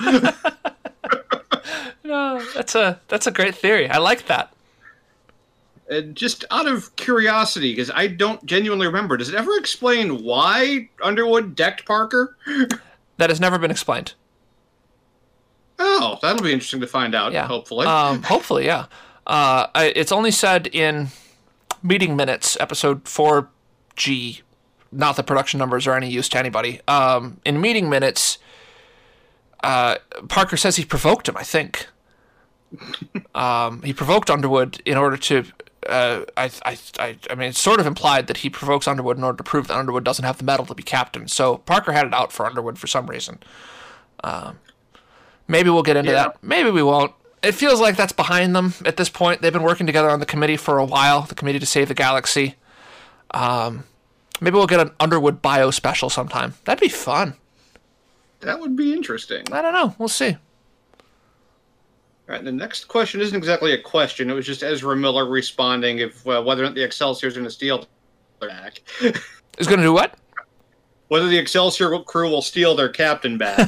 Speaker 2: No, that's a that's a great theory. I like that.
Speaker 1: And just out of curiosity, because I don't genuinely remember, does it ever explain why Underwood decked Parker?
Speaker 2: That has never been explained.
Speaker 1: Oh, that'll be interesting to find out,
Speaker 2: Yeah.
Speaker 1: hopefully.
Speaker 2: Um, hopefully, yeah. Uh, I, it's only said in Meeting Minutes, episode four G. Not that production numbers are any use to anybody. Um, in Meeting Minutes, uh, Parker says he provoked him, I think. um, he provoked Underwood in order to... Uh, I, I, I, I mean, it's sort of implied that he provokes Underwood in order to prove that Underwood doesn't have the mettle to be captain. So Parker had it out for Underwood for some reason. Um, maybe we'll get into
Speaker 1: Yeah.
Speaker 2: that. Maybe we won't. It feels like that's behind them at this point. They've been working together on the committee for a while, the Committee to Save the Galaxy. Um, maybe we'll get an Underwood bio special sometime. That'd be fun.
Speaker 1: That would be interesting.
Speaker 2: I don't know. We'll see.
Speaker 1: All right, the next question isn't exactly a question. It was just Ezra Miller responding if uh, whether or not the Excelsior is going to steal their back.
Speaker 2: Is going to do what?
Speaker 1: Whether the Excelsior crew will steal their captain back.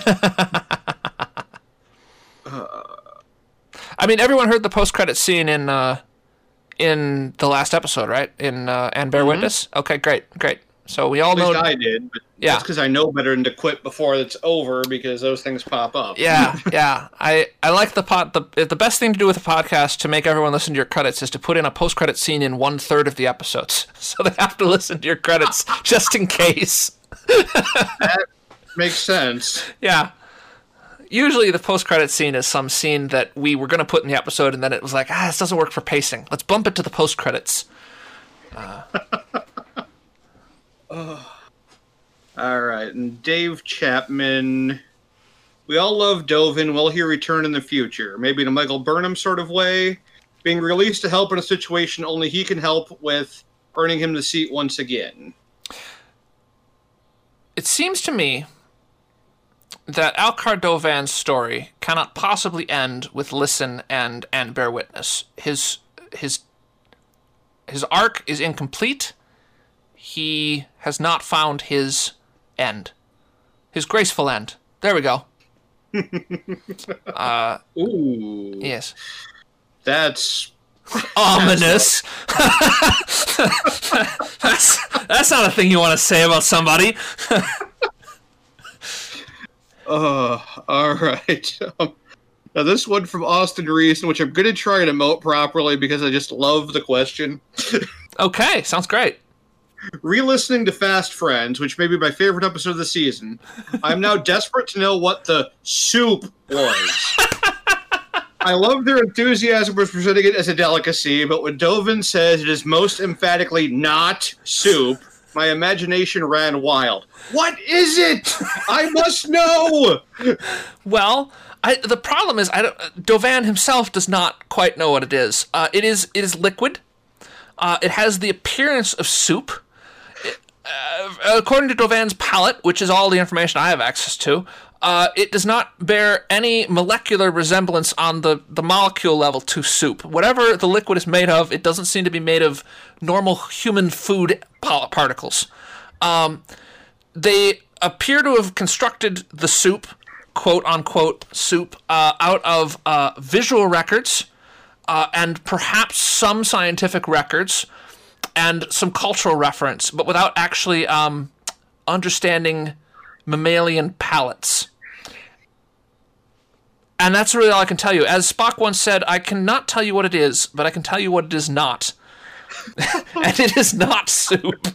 Speaker 1: uh,
Speaker 2: I mean, everyone heard the post-credit scene in uh, in the last episode, right? In uh, And Bear
Speaker 1: Mhm.
Speaker 2: Witness? Okay, great, great. So we all
Speaker 1: at least
Speaker 2: know...
Speaker 1: I did, but
Speaker 2: Yeah.
Speaker 1: that's because I know better than to quit before it's over because those things pop up.
Speaker 2: Yeah, yeah. I, I like the pod. The the best thing to do with a podcast to make everyone listen to your credits is to put in a post credit scene in one third of the episodes, so they have to listen to your credits just in case.
Speaker 1: That makes sense.
Speaker 2: Yeah. Usually the post credit scene is some scene that we were going to put in the episode, and then it was like, ah, this doesn't work for pacing. Let's bump it to the post credits. Uh.
Speaker 1: Oh. All right, and Dave Chapman. We all love Dovan. Will he return in the future? Maybe in a Michael Burnham sort of way? Being released to help in a situation only he can help with, earning him the seat once again.
Speaker 2: It seems to me that Alcar Dovan's story cannot possibly end with Listen and and Bear Witness. His his his arc is incomplete. He has not found his end. His graceful end. There we go. uh,
Speaker 1: Ooh.
Speaker 2: yes.
Speaker 1: That's
Speaker 2: Ominous. that's, that's not a thing you want to say about somebody.
Speaker 1: Uh, all right. Um, now this one from Austin Reese, which I'm going to try and emote properly because I just love the question.
Speaker 2: Okay, sounds great.
Speaker 1: Re-listening to Fast Friends, which may be my favorite episode of the season, I'm now desperate to know what the soup was. I love their enthusiasm for presenting it as a delicacy, but when Dovan says it is most emphatically not soup, my imagination ran wild. What is it? I must know!
Speaker 2: Well, I, the problem is, I don't, Dovan himself does not quite know what it is. Uh, it is it is liquid. Uh, it has the appearance of soup. It, uh, according to Dovan's palate, which is all the information I have access to, Uh, it does not bear any molecular resemblance on the, the molecule level to soup. Whatever the liquid is made of, it doesn't seem to be made of normal human food particles. Um, they appear to have constructed the soup, quote-unquote soup, uh, out of uh, visual records uh, and perhaps some scientific records and some cultural reference, but without actually um, understanding mammalian palates. And that's really all I can tell you. As Spock once said, I cannot tell you what it is, but I can tell you what it is not. And it is not soup.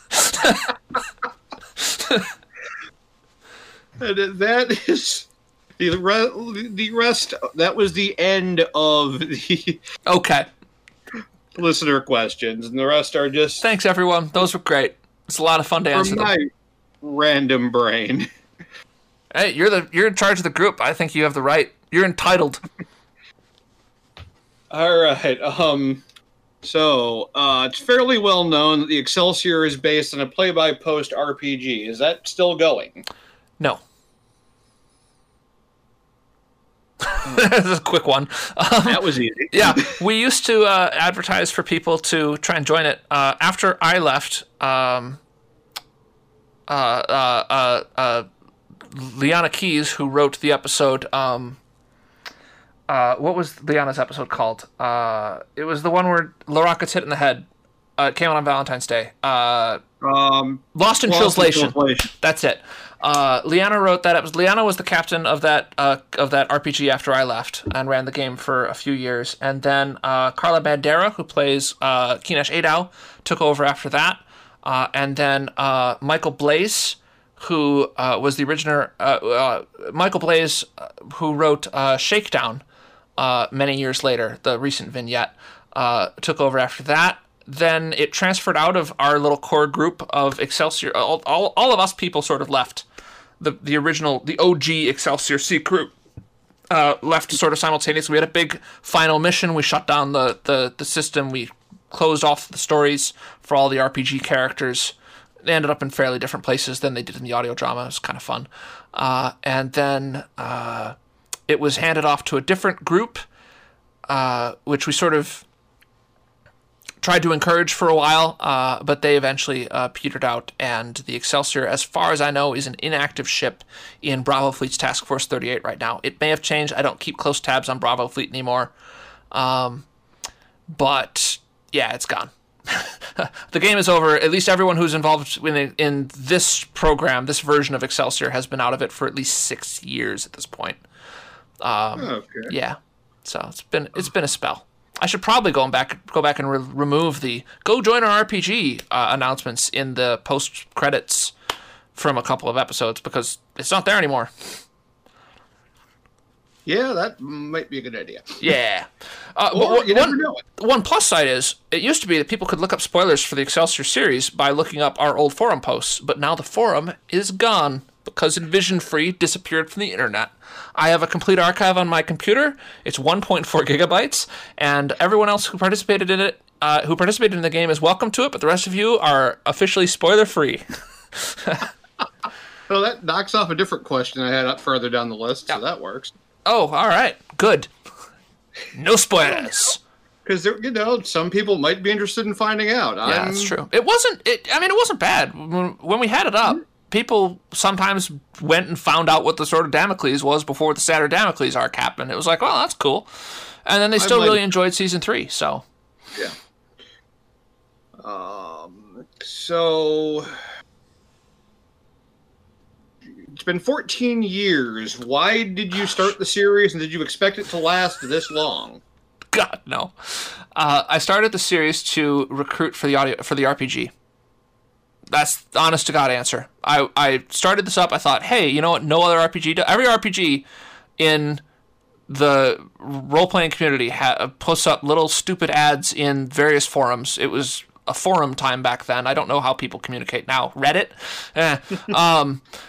Speaker 1: And that is the re- the rest. That was the end of the
Speaker 2: okay
Speaker 1: listener questions, and the rest are just
Speaker 2: thanks everyone. Those were great. It's a lot of fun to answer
Speaker 1: from my
Speaker 2: them.
Speaker 1: Random brain.
Speaker 2: Hey, you're the you're in charge of the group. I think you have the right. You're entitled.
Speaker 1: All right. Um. So uh, it's fairly well known that the Excelsior is based on a play-by-post R P G. Is that still going?
Speaker 2: No. This is a quick one. Um,
Speaker 1: that was easy.
Speaker 2: Yeah, we used to uh, advertise for people to try and join it. Uh, after I left, um, uh, uh, uh, uh, Liana Keys, who wrote the episode, um, uh, what was Liana's episode called? Uh, it was the one where LaRock gets hit in the head. Uh, it came out on Valentine's Day. Uh,
Speaker 1: um,
Speaker 2: Lost in
Speaker 1: Lost
Speaker 2: Translation.
Speaker 1: in Translation.
Speaker 2: That's it. Uh, Liana wrote that. It was Liana was the captain of that uh, of that R P G after I left and ran the game for a few years. And then uh, Carla Bandera, who plays uh, Kinesh Adao, took over after that. Uh, and then uh, Michael Blaze, who uh, was the originator. Uh, uh, Michael Blaze, uh, who wrote uh, Shakedown uh, many years later, the recent vignette, uh, took over after that. Then it transferred out of our little core group of Excelsior. All, all, all of us people sort of left. The the original, the O G Excelsior C crew uh, left sort of simultaneously. We had a big final mission. We shut down the, the, the system. We closed off the stories for all the R P G characters. They ended up in fairly different places than they did in the audio drama. It was kind of fun. Uh, and then uh, it was handed off to a different group, uh, which we sort of tried to encourage for a while, uh, but they eventually uh, petered out, and the Excelsior, as far as I know, is an inactive ship in Bravo Fleet's Task Force thirty-eight right now. It may have changed. I don't keep close tabs on Bravo Fleet anymore. Um, but, yeah, it's gone. The game is over. At least everyone who's involved in, in this program, this version of Excelsior, has been out of it for at least six years at this point. Um,
Speaker 1: okay.
Speaker 2: Yeah, so it's been it's been a spell. I should probably go back go back and re- remove the "Go join our R P G" uh, announcements in the post credits from a couple of episodes because it's not there anymore.
Speaker 1: Yeah, that might be a good idea.
Speaker 2: Yeah, uh,
Speaker 1: or
Speaker 2: but what,
Speaker 1: you never
Speaker 2: one,
Speaker 1: know it.
Speaker 2: One plus side is it used to be that people could look up spoilers for the Excelsior series by looking up our old forum posts, but now the forum is gone because Envision Free disappeared from the internet. I have a complete archive on my computer. It's one point four gigabytes, and everyone else who participated in it, uh, who participated in the game, is welcome to it. But the rest of you are officially spoiler free.
Speaker 1: Well, that knocks off a different question I had up further down the list, so
Speaker 2: Yeah.
Speaker 1: that works.
Speaker 2: Oh, all right, good. No spoilers.
Speaker 1: Because you know, some people might be interested in finding out.
Speaker 2: Yeah,
Speaker 1: I'm...
Speaker 2: that's true. It wasn't. It. I mean, it wasn't bad when, when we had it up. People sometimes went and found out what the Sword of Damocles was before the Saturn Damocles arc happened. It was like, oh, that's cool. And then they still
Speaker 1: might-
Speaker 2: really enjoyed season three. So
Speaker 1: Yeah. Um. So it's been fourteen years. Why did you start the series, and did you expect it to last this long?
Speaker 2: God no. Uh, I started the series to recruit for the audio for the R P G. That's the honest to God answer. I, I started this up. I thought, hey, you know what? No other R P G. Do- every R P G in the role playing community ha- posts up little stupid ads in various forums. It was a forum time back then. I don't know how people communicate now. Reddit. Eh. um,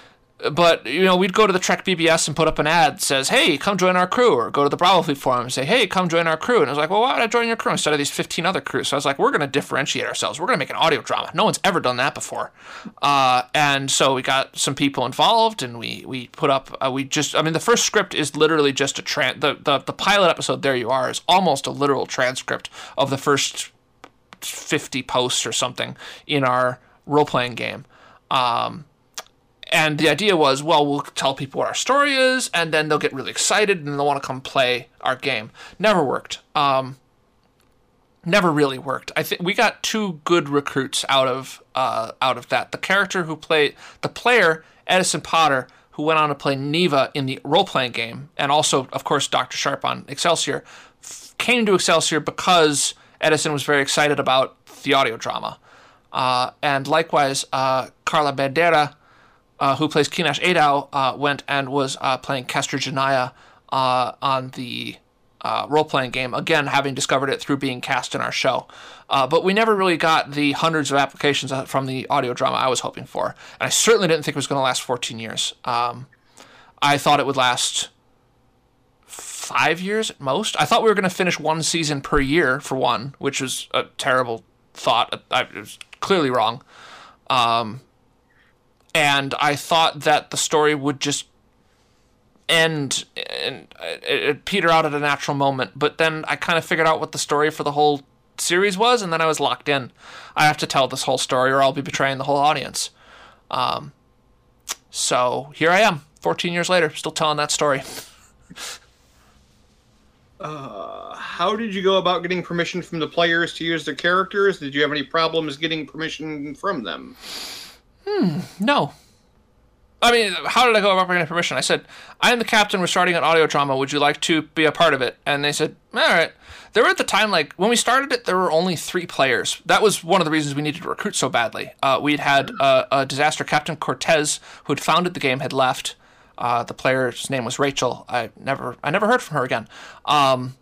Speaker 2: but, you know, we'd go to the Trek B B S and put up an ad that says, hey, come join our crew, or go to the Bravo Fleet forum and say, hey, come join our crew. And I was like, well, why would I join your crew instead of these fifteen other crews? So I was like, we're going to differentiate ourselves. We're going to make an audio drama. No one's ever done that before. Uh, and so we got some people involved, and we, we put up, uh, we just, I mean, the first script is literally just a, tran- the, the, the pilot episode, There You Are, is almost a literal transcript of the first fifty posts or something in our role-playing game. Um, And the idea was, well, we'll tell people what our story is, and then they'll get really excited, and they'll want to come play our game. Never worked. Um, never really worked. I think we got two good recruits out of uh, out of that. The character who played, the player, Edison Potter, who went on to play Neva in the role-playing game, and also, of course, Doctor Sharp on Excelsior, f- came to Excelsior because Edison was very excited about the audio drama. Uh, and likewise, uh, Carla Bandera, Uh, who plays Kinash Adao, uh, went and was uh, playing Kester Janaya uh, on the uh, role-playing game, again, having discovered it through being cast in our show. Uh, but we never really got the hundreds of applications from the audio drama I was hoping for. And I certainly didn't think it was going to last fourteen years. Um, I thought it would last five years at most. I thought we were going to finish one season per year, for one, which was a terrible thought. I, it was clearly wrong. Um... And I thought that the story would just end and it peter out at a natural moment. But then I kind of figured out what the story for the whole series was, and then I was locked in. I have to tell this whole story or I'll be betraying the whole audience. Um, so here I am, fourteen years later, still telling that story.
Speaker 1: Uh, how did you go about getting permission from the players to use their characters? Did you have any problems getting permission from them?
Speaker 2: Hmm, no. I mean, how did I go about getting permission? I said, I am the captain, we're starting an audio drama, would you like to be a part of it? And they said, all right. There were at the time, like, when we started it, there were only three players. That was one of the reasons we needed to recruit so badly. Uh, we'd had uh, a disaster, Captain Cortez, who had founded the game, had left. Uh, the player's name was Rachel. I never I never heard from her again. Um...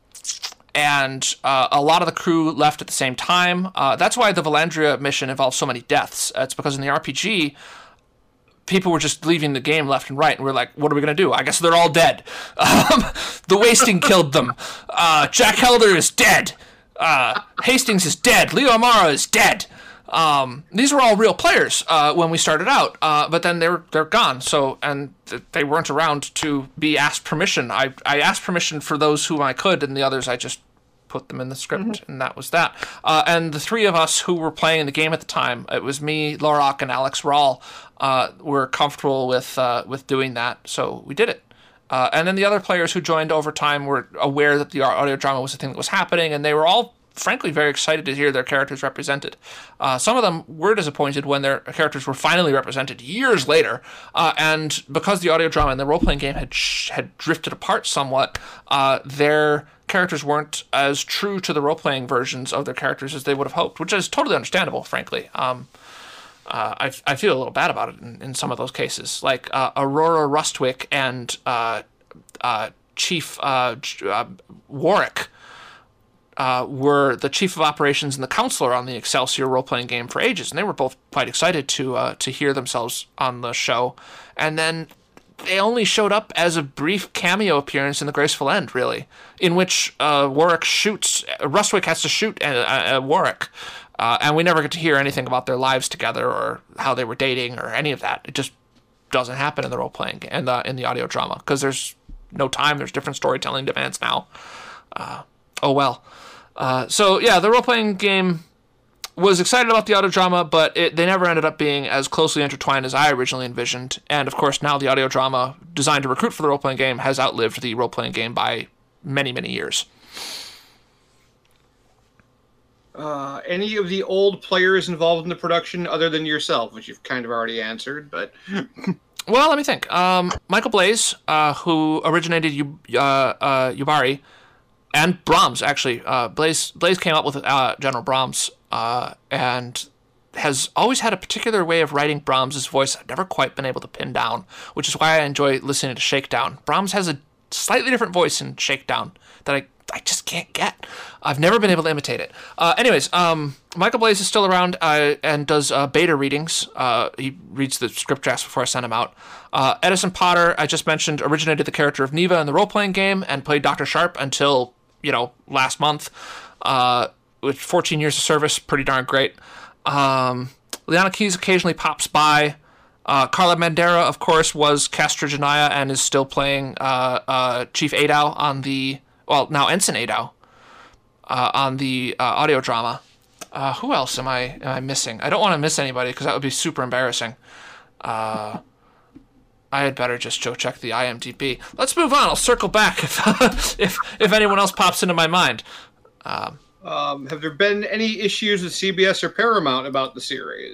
Speaker 2: And uh, a lot of the crew left at the same time. Uh, that's why the Valandria mission involved so many deaths. It's because in the R P G, people were just leaving the game left and right. And we're like, what are we going to do? I guess they're all dead. Um, the Wasting killed them. Uh, Jack Helder is dead. Uh, Hastings is dead. Leo Amara is dead. Um, these were all real players uh, when we started out, uh, but then they're they're gone. So and th- they weren't around to be asked permission. I I asked permission for those whom I could, and the others I just put them in the script, mm-hmm. and that was that. Uh, and the three of us who were playing the game at the time, it was me, Lorak, and Alex Rawl, uh, were comfortable with uh, with doing that, so we did it. Uh, and then the other players who joined over time were aware that the audio drama was the thing that was happening, and they were all frankly very excited to hear their characters represented. Uh, some of them were disappointed when their characters were finally represented years later, uh, and because the audio drama and the role-playing game had sh- had drifted apart somewhat, uh, their characters weren't as true to the role-playing versions of their characters as they would have hoped, which is totally understandable, frankly. Um, uh, I, I feel a little bad about it in, in some of those cases. Like uh, Aurora Rustwick and uh, uh, Chief uh, uh, Warwick Uh, were the chief of operations and the counselor on the Excelsior role-playing game for ages, and they were both quite excited to uh, to hear themselves on the show. And then they only showed up as a brief cameo appearance in The Graceful End, really, in which uh, Warwick shoots, uh, Rustwick has to shoot uh, uh, Warwick, uh, and we never get to hear anything about their lives together or how they were dating or any of that. It just doesn't happen in the role-playing game, in the, in the audio drama, because there's no time, there's different storytelling demands now. Uh, oh well. Uh, so, yeah, the role-playing game was excited about the audio drama, but it, they never ended up being as closely intertwined as I originally envisioned. And, of course, now the audio drama designed to recruit for the role-playing game has outlived the role-playing game by many, many years.
Speaker 1: Uh, any of the old players involved in the production other than yourself, which you've kind of already answered, but...
Speaker 2: Well, let me think. Um, Michael Blaze, uh, who originated U- uh, uh, Yubari, and Brahms, actually. Uh, Blaze Blaze came up with uh, General Brahms, uh, and has always had a particular way of writing Brahms' voice I've never quite been able to pin down, which is why I enjoy listening to Shakedown. Brahms has a slightly different voice in Shakedown that I, I just can't get. I've never been able to imitate it. Uh, anyways, um, Michael Blaise is still around uh, and does uh, beta readings. Uh, he reads the script drafts before I send them out. Uh, Edison Potter, I just mentioned, originated the character of Neva in the role-playing game and played Doctor Sharp until, you know, last month. Uh, with fourteen years of service, pretty darn great. Um, Liana Keys occasionally pops by. Uh, Carla Mandera, of course, was Castra Janaya and is still playing uh, uh, Chief Adao on the, well, now Ensign Adao, uh, on the uh, audio drama. Uh, who else am I am I missing? I don't want to miss anybody because that would be super embarrassing. Uh, I had better just go check the I M D B. Let's move on. I'll circle back if if, if anyone else pops into my mind. Um,
Speaker 1: um, have there been any issues with C B S or Paramount about the series?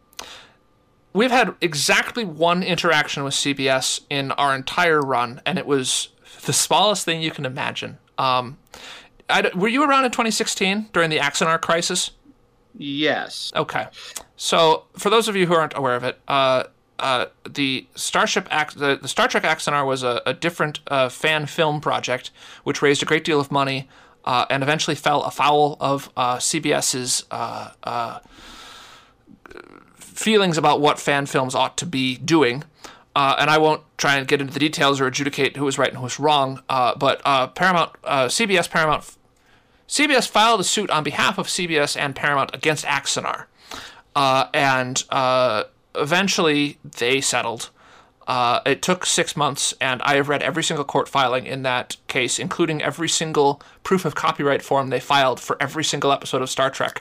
Speaker 2: We've had exactly one interaction with C B S in our entire run, and it was the smallest thing you can imagine. Um, I, were you around in twenty sixteen during the Axanar crisis?
Speaker 1: Yes.
Speaker 2: Okay. So, for those of you who aren't aware of it, uh, uh, the Starship Ax- the, the Star Trek Axanar was a, a different uh, fan film project, which raised a great deal of money uh, and eventually fell afoul of uh, CBS's uh, uh, feelings about what fan films ought to be doing. Uh, and I won't try and get into the details or adjudicate who was right and who was wrong. Uh, but uh, Paramount, uh, C B S, Paramount, C B S filed a suit on behalf of C B S and Paramount against Axanar, uh, and uh, eventually they settled. Uh, it took six months, and I have read every single court filing in that case, including every single proof of copyright form they filed for every single episode of Star Trek.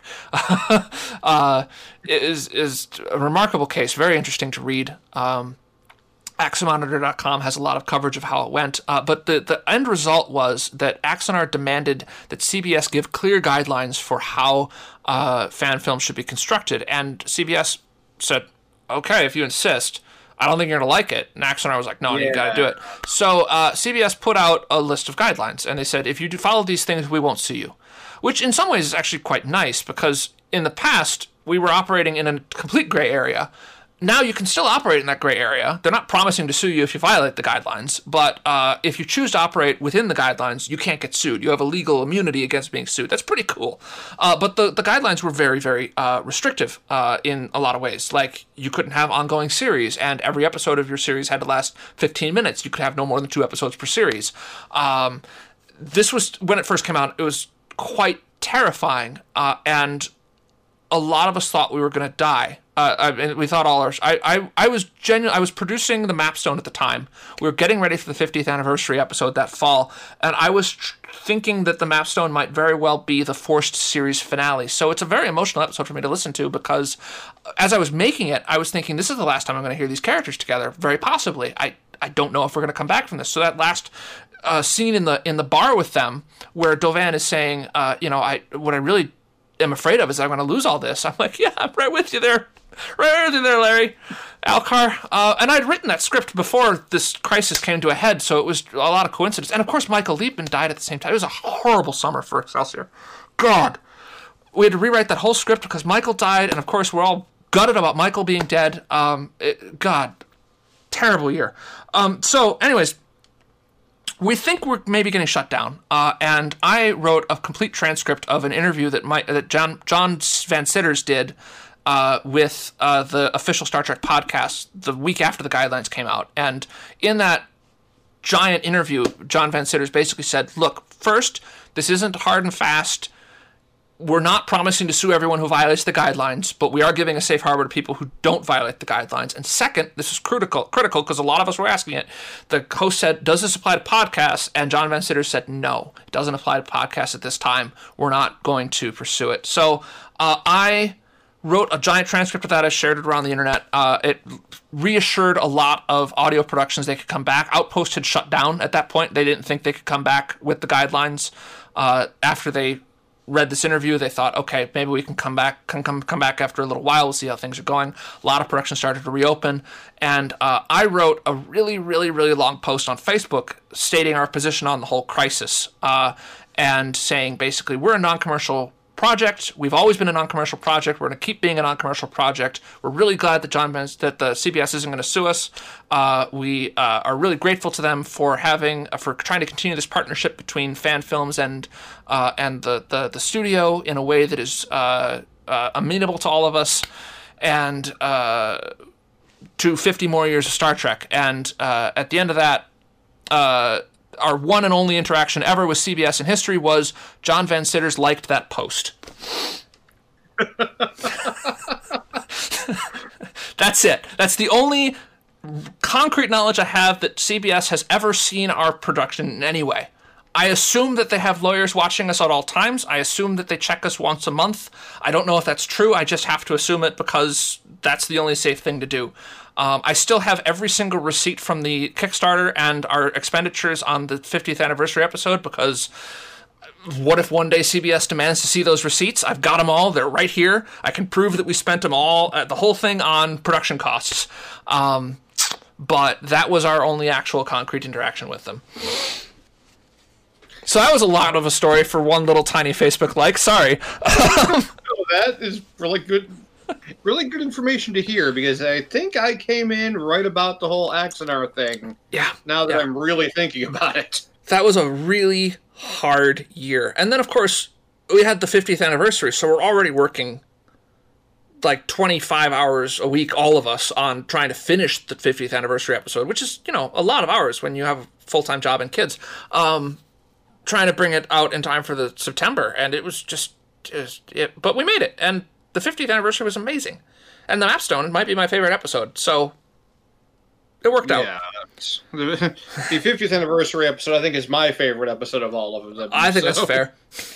Speaker 2: uh, it is is a remarkable case, very interesting to read. Um, Axamonitor dot com has a lot of coverage of how it went, uh, but the, the end result was that Axanar demanded that C B S give clear guidelines for how uh, fan films should be constructed, and C B S said, okay, if you insist. I don't think you're going to like it. And Axanar was like, no, yeah. You got to do it. So uh, C B S put out a list of guidelines, and they said, if you do follow these things, we won't sue you, which in some ways is actually quite nice, because in the past, we were operating in a complete gray area. Now you can still operate in that gray area. They're not promising to sue you if you violate the guidelines, but uh, if you choose to operate within the guidelines, you can't get sued. You have a legal immunity against being sued. That's pretty cool. Uh, but the, the guidelines were very, very uh, restrictive uh, in a lot of ways. Like, you couldn't have ongoing series, and every episode of your series had to last fifteen minutes. You could have no more than two episodes per series. Um, this was, when it first came out, it was quite terrifying, uh, and a lot of us thought we were going to die. Uh, I, we thought all ours. I, I, I was genuine. I was producing the Mapstone at the time. We were getting ready for the fiftieth anniversary episode that fall, and I was tr- thinking that the Mapstone might very well be the forced series finale. So it's a very emotional episode for me to listen to, because as I was making it, I was thinking, this is the last time I'm going to hear these characters together. Very possibly. I, I don't know if we're going to come back from this. So that last uh, scene in the in the bar with them, where Dovan is saying, uh, you know, I what I really am afraid of is I'm going to lose all this. I'm like, yeah, I'm right with you there. Right with you there, Larry. Alcar. Uh, and I'd written that script before this crisis came to a head, so it was a lot of coincidence. And, of course, Michael Liebman died at the same time. It was a horrible summer for Excelsior. God. We had to rewrite that whole script because Michael died, and, of course, we're all gutted about Michael being dead. Um, it, God. Terrible year. Um, so, anyways, we think we're maybe getting shut down, uh, and I wrote a complete transcript of an interview that, my, that John, John Van Sitters did Uh, with uh, the official Star Trek podcast the week after the guidelines came out. And in that giant interview, John Van Sitters basically said, look, first, this isn't hard and fast. We're not promising to sue everyone who violates the guidelines, but we are giving a safe harbor to people who don't violate the guidelines. And second, this is critical, critical because a lot of us were asking it. The host said, does this apply to podcasts? And John Van Sitters said, no, it doesn't apply to podcasts at this time. We're not going to pursue it. So uh, I... wrote a giant transcript of that. I shared it around the internet. Uh, it reassured a lot of audio productions they could come back. Outpost had shut down at that point. They didn't think they could come back with the guidelines. Uh, after they read this interview, they thought, okay, maybe we can come back, can come come back after a little while. We'll see how things are going. A lot of productions started to reopen, and uh, I wrote a really, really, really long post on Facebook stating our position on the whole crisis, uh, and saying basically we're a non-commercial project. We've always been a non-commercial project. We're going to keep being a non-commercial project. We're really glad that John Benz, that the C B S isn't going to sue us. Uh, we uh, are really grateful to them for having uh, for trying to continue this partnership between Fan Films and uh, and the, the the studio in a way that is uh, uh, amenable to all of us, and uh, to fifty more years of Star Trek. And uh, at the end of that, uh, our one and only interaction ever with C B S in history was John Van Citters liked that post. That's it. That's the only concrete knowledge I have that C B S has ever seen our production in any way. I assume that they have lawyers watching us at all times. I assume that they check us once a month. I don't know if that's true. I just have to assume it because that's the only safe thing to do. Um, I still have every single receipt from the Kickstarter and our expenditures on the fiftieth anniversary episode, because what if one day C B S demands to see those receipts? I've got them all. They're right here. I can prove that we spent them all, uh, the whole thing on production costs. Um, but that was our only actual concrete interaction with them. So that was a lot of a story for one little tiny Facebook like. Sorry.
Speaker 1: Oh, that is really good. Really good information to hear, because I think I came in right about the whole Axanar thing.
Speaker 2: Yeah.
Speaker 1: Now that
Speaker 2: yeah.
Speaker 1: I'm really thinking about it.
Speaker 2: That was a really hard year. And then, of course, we had the fiftieth anniversary, so we're already working like twenty-five hours a week, all of us, on trying to finish the fiftieth anniversary episode, which is, you know, a lot of hours when you have a full-time job and kids. Um, trying to bring it out in time for the September, and it was just, just it, but we made it, and the fiftieth anniversary was amazing. And the Mapstone might be my favorite episode, so it worked out.
Speaker 1: Yeah. The fiftieth anniversary episode, I think, is my favorite episode of all of them.
Speaker 2: I think
Speaker 1: so,
Speaker 2: that's fair.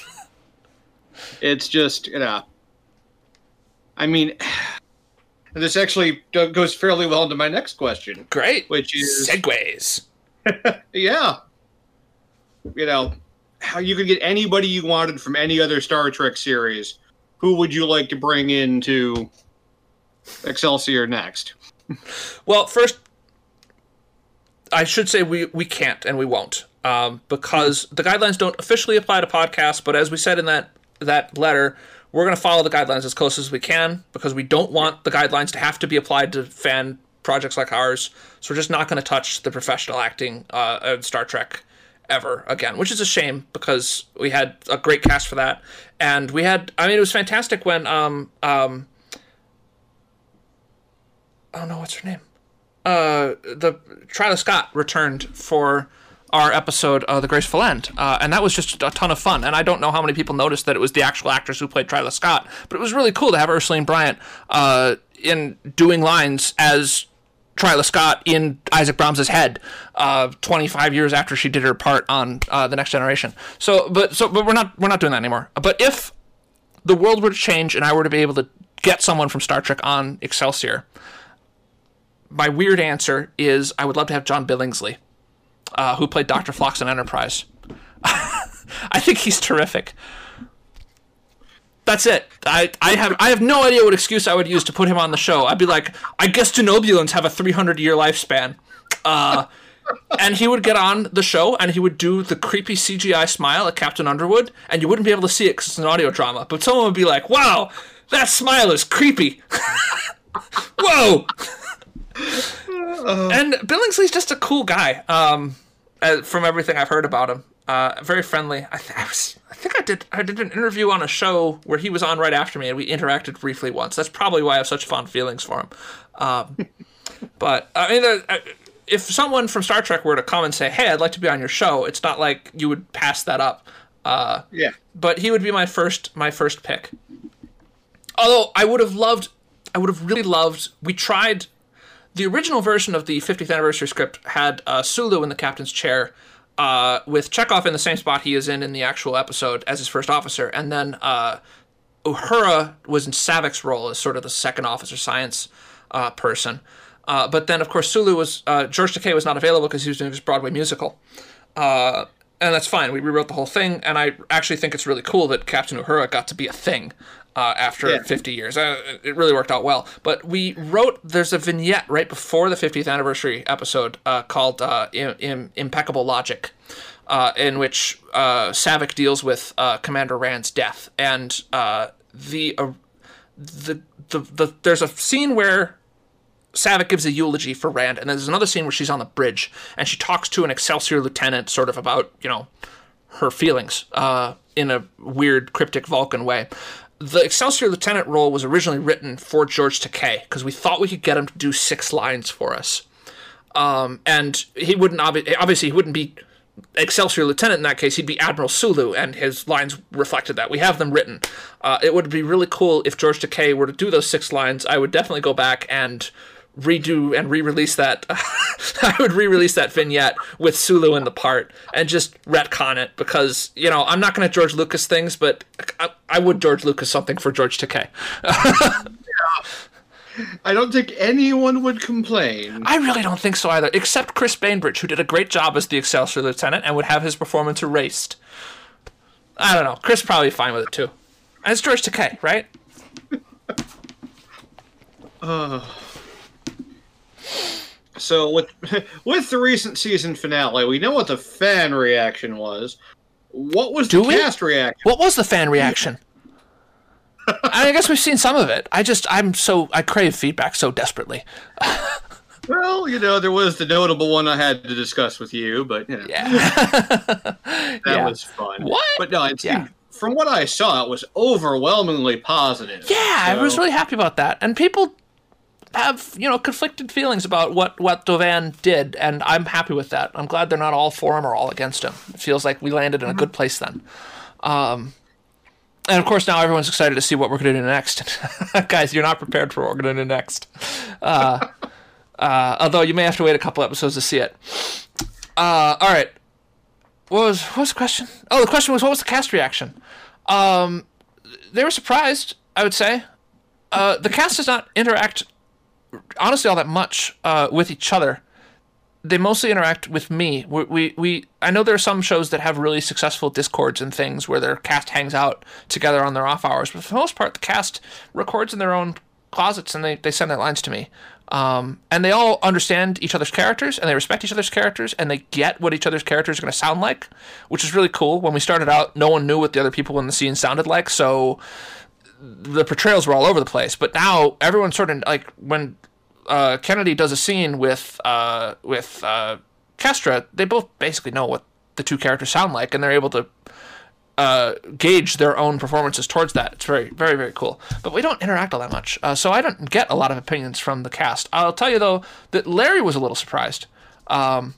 Speaker 1: It's just, you know, I mean, this actually goes fairly well into my next question.
Speaker 2: Great.
Speaker 1: Which is...
Speaker 2: Segways.
Speaker 1: Yeah. You know, how you could get anybody you wanted from any other Star Trek series. Who would you like to bring into Excelsior next?
Speaker 2: Well, first, I should say we, we can't and we won't, um, because the guidelines don't officially apply to podcasts, but as we said in that, that letter, we're going to follow the guidelines as close as we can, because we don't want the guidelines to have to be applied to fan projects like ours, so we're just not going to touch the professional acting uh, of Star Trek ever again, which is a shame, because we had a great cast for that. And we had, I mean, it was fantastic when, um, um, oh no, what's her name? Uh, the Twyla Scott returned for our episode, uh, The Graceful End. Uh, and that was just a ton of fun. And I don't know how many people noticed that it was the actual actress who played Twyla Scott, but it was really cool to have Ursuline Bryant, uh, in doing lines as Twyla Scott in Isaac Brahms' head, uh, twenty-five years after she did her part on uh, The Next Generation. So, but so, but we're not we're not doing that anymore. But if the world were to change and I were to be able to get someone from Star Trek on Excelsior, my weird answer is I would love to have John Billingsley, uh, who played Doctor Phlox on Enterprise. I think he's terrific. That's it. I, I have I have no idea what excuse I would use to put him on the show. I'd be like, I guess Denobulans have a three hundred year lifespan. Uh, and he would get on the show, and he would do the creepy C G I smile at Captain Underwood, and you wouldn't be able to see it because it's an audio drama. But someone would be like, wow, that smile is creepy. Whoa! Uh, and Billingsley's just a cool guy, um, uh, from everything I've heard about him. Uh, very friendly. I, th- I was. I think I did. I did an interview on a show where he was on right after me, and we interacted briefly once. That's probably why I have such fond feelings for him. Um, but I mean, uh, if someone from Star Trek were to come and say, "Hey, I'd like to be on your show," it's not like you would pass that up. Uh,
Speaker 1: yeah.
Speaker 2: But he would be my first. My first pick. Although I would have loved. I would have really loved. We tried. The original version of the fiftieth anniversary script had uh, Sulu in the captain's chair. Uh, with Chekhov in the same spot he is in in the actual episode as his first officer, and then uh, Uhura was in Savik's role as sort of the second officer science uh, person. Uh, but then, of course, Sulu was... Uh, George Takei was not available because he was doing his Broadway musical. Uh, and that's fine. We rewrote the whole thing, and I actually think it's really cool that Captain Uhura got to be a thing uh, after yeah. fifty years. Uh, it really worked out well. But we wrote... There's a vignette right before the fiftieth anniversary episode uh, called uh, Im- Im- Impeccable Logic, uh, in which uh, Saavik deals with uh, Commander Rand's death, and uh, the, uh, the the the there's a scene where Saavik gives a eulogy for Rand, and there's another scene where she's on the bridge and she talks to an Excelsior lieutenant, sort of about you know her feelings uh, in a weird cryptic Vulcan way. The Excelsior lieutenant role was originally written for George Takei because we thought we could get him to do six lines for us. Um, and he wouldn't, obvi- obviously, he wouldn't be Excelsior lieutenant in that case. He'd be Admiral Sulu, and his lines reflected that. We have them written. Uh, it would be really cool if George Takei were to do those six lines. I would definitely go back and redo and re-release that. I would re-release that vignette with Sulu in the part and just retcon it because, you know, I'm not going to George Lucas things, but I, I would George Lucas something for George Takei.
Speaker 1: Yeah. I don't think anyone would complain.
Speaker 2: I really don't think so either, except Chris Bainbridge, who did a great job as the Excelsior lieutenant and would have his performance erased. I don't know. Chris probably fine with it too. And it's George Takei, right?
Speaker 1: uh, so with with the recent season finale, we know what the fan reaction was. What was
Speaker 2: Do
Speaker 1: the
Speaker 2: we?
Speaker 1: cast reaction?
Speaker 2: What was the fan reaction? I guess we've seen some of it. I just, I'm so, I crave feedback so desperately.
Speaker 1: Well, you know, there was the notable one I had to discuss with you, but, you know.
Speaker 2: Yeah.
Speaker 1: that
Speaker 2: yeah.
Speaker 1: was fun.
Speaker 2: What?
Speaker 1: But no, it seemed,
Speaker 2: Yeah.
Speaker 1: from what I saw, it was overwhelmingly positive.
Speaker 2: Yeah,
Speaker 1: so.
Speaker 2: I was really happy about that. And people have, you know, conflicted feelings about what, what Dovan did, and I'm happy with that. I'm glad they're not all for him or all against him. It feels like we landed in a good place then. Um... And, of course, now everyone's excited to see what we're going to do next. Guys, you're not prepared for what we're going to do next. Uh, uh, although you may have to wait a couple episodes to see it. Uh, all right. What was, what was the question? Oh, the question was, what was the cast reaction? Um, they were surprised, I would say. Uh, the cast does not interact, honestly, all that much uh, with each other. They mostly interact with me. We, we, we, I know there are some shows that have really successful Discords and things where their cast hangs out together on their off hours, but for the most part, the cast records in their own closets and they, they send their lines to me. Um, and they all understand each other's characters and they respect each other's characters and they get what each other's characters are going to sound like, which is really cool. When we started out, no one knew what the other people in the scene sounded like, so the portrayals were all over the place. But now everyone's sort of like, when Uh, Kennedy does a scene with uh, with uh, Kestra, they both basically know what the two characters sound like, and they're able to uh, gauge their own performances towards that. It's very, very, very cool. But we don't interact all that much, uh, so I don't get a lot of opinions from the cast. I'll tell you, though, that Larry was a little surprised. Um,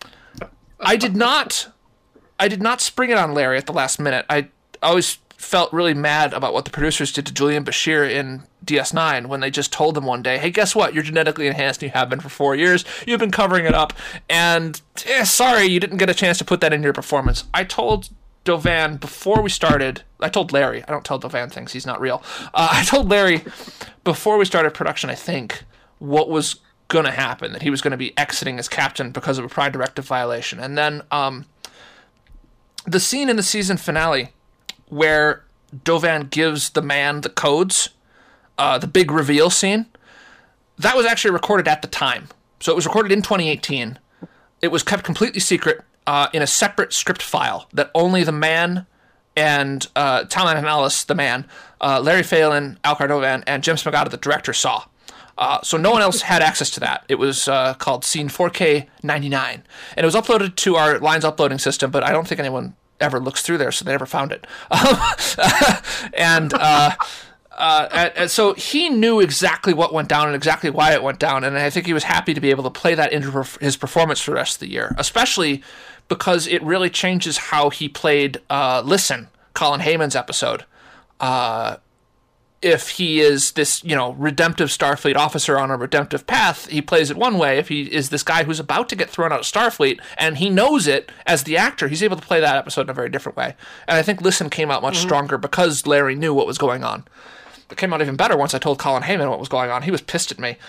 Speaker 2: I did not... I did not spring it on Larry at the last minute. I always felt really mad about what the producers did to Julian Bashir in D S nine when they just told him one day, hey, guess what? You're genetically enhanced and you have been for four years. You've been covering it up. And eh, sorry, you didn't get a chance to put that in your performance. I told Dovan before we started, I told Larry, I don't tell Dovan things, he's not real. Uh, I told Larry before we started production, I think, what was going to happen, that he was going to be exiting as captain because of a Prime Directive violation. And then um, the scene in the season finale where Dovan gives the man the codes, uh, the big reveal scene, that was actually recorded at the time. So it was recorded in twenty eighteen. It was kept completely secret uh, in a separate script file that only the man and uh, Talon and Alice, the man, uh, Larry Phelan, Alcar Dovan, and Jim Smagata, the director, saw. Uh, so no one else had access to that. It was uh, called Scene four K ninety-nine. And it was uploaded to our Lines uploading system, but I don't think anyone ever looks through there, so they never found it. Um, and, uh, uh, and, and so he knew exactly what went down and exactly why it went down, and I think he was happy to be able to play that into his performance for the rest of the year, especially because it really changes how he played uh, Listen, Colin Heyman's episode. Uh, if he is this, you know, redemptive Starfleet officer on a redemptive path, he plays it one way. If he is this guy who's about to get thrown out of Starfleet, and he knows it as the actor, he's able to play that episode in a very different way. And I think Listen came out much mm-hmm. stronger because Larry knew what was going on. It came out even better once I told Colin Heyman what was going on. He was pissed at me.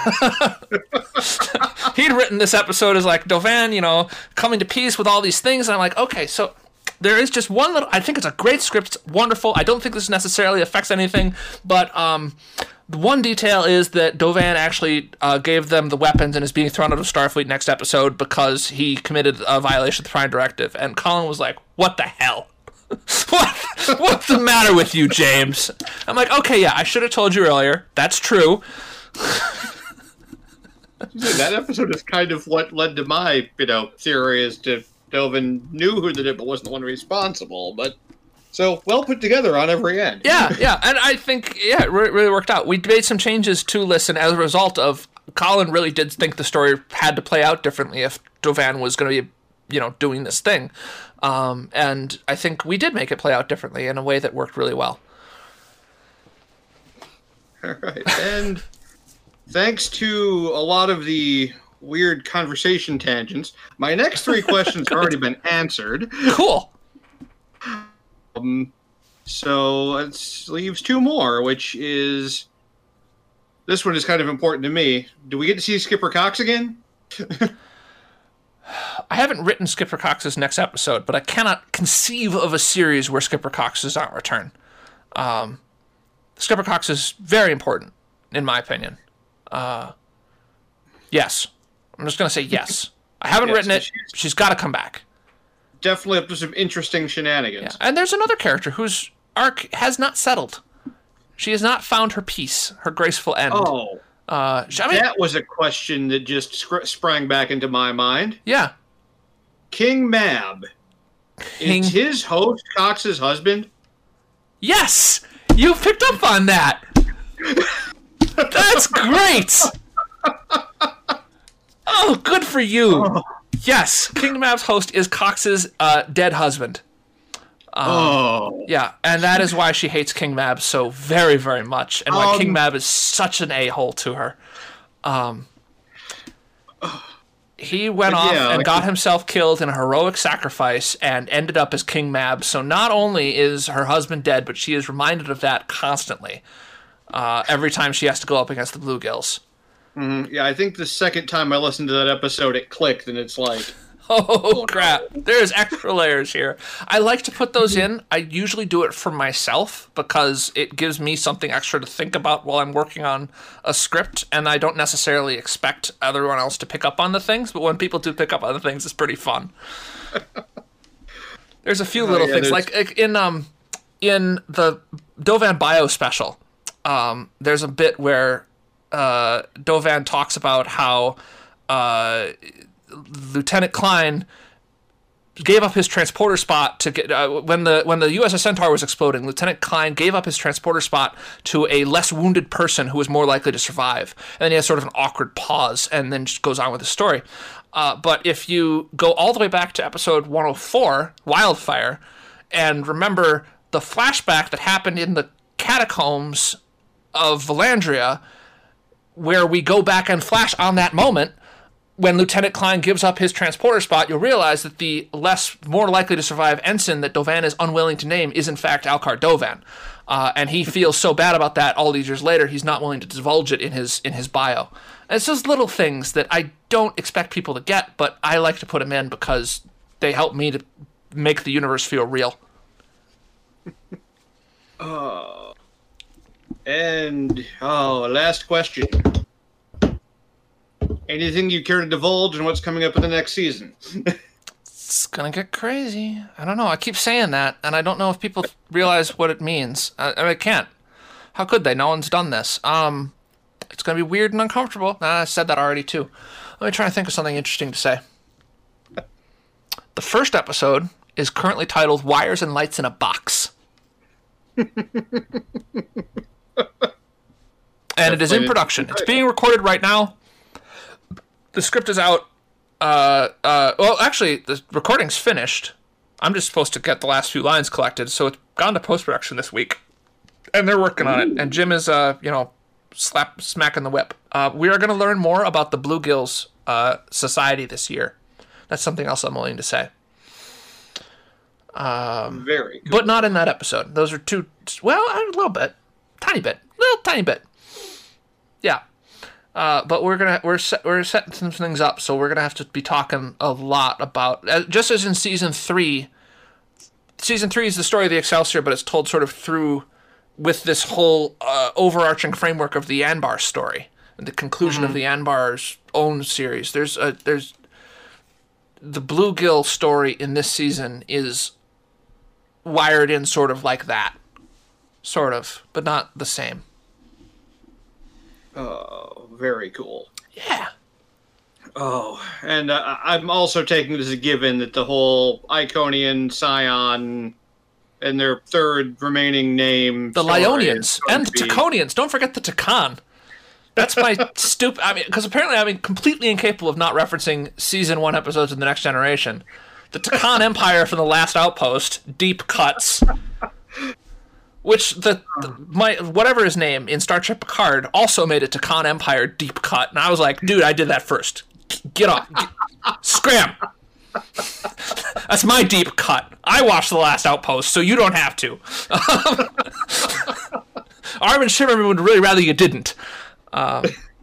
Speaker 2: He'd written this episode as like, Dovan, you know, coming to peace with all these things. And I'm like, okay, so there is just one little, I think it's a great script. It's wonderful. I don't think this necessarily affects anything, but um, one detail is that Dovan actually uh, gave them the weapons and is being thrown out of Starfleet next episode because he committed a violation of the Prime Directive. And Colin was like, what the hell? what? What's the matter with you, James? I'm like, okay, yeah, I should have told you earlier. That's true.
Speaker 1: That episode is kind of what led to my, you know, theory as to Dovan knew who did it but wasn't the one responsible. But so well put together on every end.
Speaker 2: Yeah, yeah, and I think yeah, it re- really worked out. We made some changes to Listen as a result of Colin really did think the story had to play out differently if Dovan was going to be, you know, doing this thing, um, and I think we did make it play out differently in a way that worked really well.
Speaker 1: All right, and thanks to a lot of the weird conversation tangents, my next three questions have already been answered.
Speaker 2: Cool.
Speaker 1: Um, so it leaves two more, which is this one is kind of important to me. Do we get to see Skipper Cox again?
Speaker 2: I haven't written Skipper Cox's next episode, but I cannot conceive of a series where Skipper Cox does not return. Um, Skipper Cox is very important, in my opinion. Uh, yes. I'm just going to say yes. I haven't yes, written it. She's, she's got to come back.
Speaker 1: Definitely up to some interesting shenanigans.
Speaker 2: Yeah. And there's another character whose arc has not settled. She has not found her peace, her graceful end.
Speaker 1: Oh.
Speaker 2: Uh, I mean,
Speaker 1: that was a question that just sc- sprang back into my mind.
Speaker 2: Yeah.
Speaker 1: King Mab. King... Is his host Cox's husband?
Speaker 2: Yes! You picked up on that! That's great! Oh, good for you! Oh. Yes, King Mab's host is Cox's uh, dead husband. Um,
Speaker 1: oh.
Speaker 2: Yeah, and that is why she hates King Mab so very, very much, and why um, King Mab is such an a-hole to her. Um, he went off yeah, and like got himself killed in a heroic sacrifice and ended up as King Mab, so not only is her husband dead, but she is reminded of that constantly, uh, every time she has to go up against the Bluegills.
Speaker 1: Mm-hmm. Yeah, I think the second time I listened to that episode, it clicked, and it's like...
Speaker 2: Oh, crap. There's extra layers here. I like to put those in. I usually do it for myself because it gives me something extra to think about while I'm working on a script, and I don't necessarily expect everyone else to pick up on the things, but when people do pick up on the things, it's pretty fun. There's a few little oh, yeah, things. There's... Like in um in the Dovan Bio special, um, there's a bit where uh, Dovan talks about how... Uh, Lieutenant Klein gave up his transporter spot to get uh, when the when the U S S Centaur was exploding. Lieutenant Klein gave up his transporter spot to a less wounded person who was more likely to survive. And then he has sort of an awkward pause, and then just goes on with the story. Uh, but if you go all the way back to episode one oh four, Wildfire, and remember the flashback that happened in the catacombs of Valandria, where we go back and flash on that moment. When Lieutenant Klein gives up his transporter spot, you'll realize that the less, more likely to survive ensign that Dovan is unwilling to name is in fact Alcar Dovan. Uh, and he feels so bad about that all these years later, he's not willing to divulge it in his in his bio. And it's those little things that I don't expect people to get, but I like to put them in because they help me to make the universe feel real.
Speaker 1: Oh. And, oh, last question. Anything you care to divulge and what's coming up in the next season?
Speaker 2: It's gonna get crazy. I don't know. I keep saying that, and I don't know if people realize what it means. I, I, mean, I can't. How could they? No one's done this. Um, it's gonna be weird and uncomfortable. Nah, I said that already too. Let me try and think of something interesting to say. The first episode is currently titled "Wires and Lights in a Box," and it is in production. It's being recorded right now. The script is out. Uh, uh, well, actually, the recording's finished. I'm just supposed to get the last few lines collected, so it's gone to post-production this week. And they're working on it. And Jim is, uh, you know, slap smacking the whip. Uh, we are going to learn more about the Bluegills uh, Society this year. That's something else I'm willing to say. Um,
Speaker 1: Very good.
Speaker 2: But not in that episode. Those are two... Well, a little bit. Tiny bit. Little tiny bit. Yeah. Uh, but we're gonna we're set, we're setting some things up, so we're gonna have to be talking a lot about uh, just as in season three. Season three is the story of the Excelsior, but it's told sort of through with this whole uh, overarching framework of the Anbar story and the conclusion mm-hmm. of the Anbar's own series. There's a, there's the Bluegill story in this season is wired in sort of like that, sort of, but not the same.
Speaker 1: Oh, very cool.
Speaker 2: Yeah.
Speaker 1: Oh, and uh, I'm also taking this as a given that the whole Iconian, Scion, and their third remaining name...
Speaker 2: The Lionians and the Taconians. Don't forget the Takan. That's my stupid... I mean, because apparently I'm completely incapable of not referencing Season one episodes of The Next Generation. The Takan Empire from The Last Outpost, Deep Cuts, which the, the my whatever his name in Star Trek Picard also made it Takan Empire Deep Cut. And I was like, dude, I did that first. Get off. Get, scram. That's my deep cut. I watched The Last Outpost, so you don't have to. Armin Shimmerman would really rather you didn't. Um,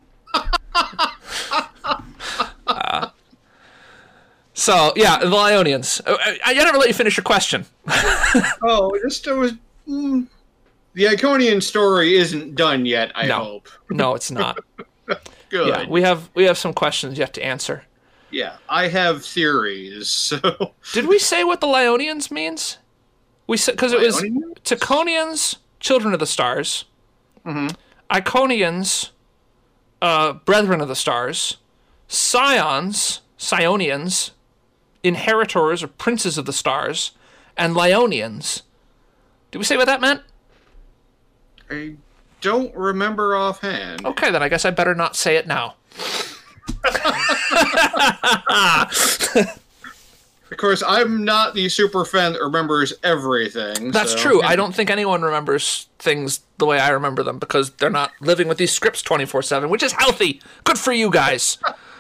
Speaker 2: uh, so, yeah, the Lionians. I, I never let you finish your question.
Speaker 1: oh, just it was... Mm, the Iconian story isn't done yet, I
Speaker 2: no.
Speaker 1: hope.
Speaker 2: No, it's not.
Speaker 1: Good.
Speaker 2: Yeah, we have we have some questions yet to answer.
Speaker 1: Yeah, I have theories. So,
Speaker 2: did we say what the Lionians means? We said because it was Taconians, Children of the Stars,
Speaker 1: mm-hmm.
Speaker 2: Iconians, uh, Brethren of the Stars, Scions, Sionians, Inheritors or Princes of the Stars, and Lionians. Did we say what that meant?
Speaker 1: I don't remember offhand.
Speaker 2: Okay, then I guess I better not say it now.
Speaker 1: Of course, I'm not the super fan that remembers everything.
Speaker 2: That's
Speaker 1: so.
Speaker 2: true. I don't think anyone remembers things the way I remember them because they're not living with these scripts twenty-four seven, which is healthy. Good for you guys.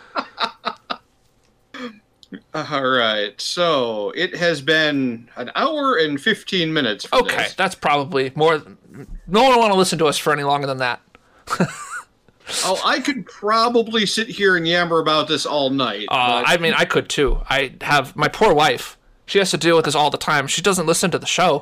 Speaker 1: All right. So it has been an hour and fifteen minutes for
Speaker 2: okay,
Speaker 1: this.
Speaker 2: That's probably more. No one will want to listen to us for any longer than that.
Speaker 1: Oh, I could probably sit here and yammer about this all night.
Speaker 2: Uh, I mean, I could too. I have my poor wife. She has to deal with this all the time. She doesn't listen to the show.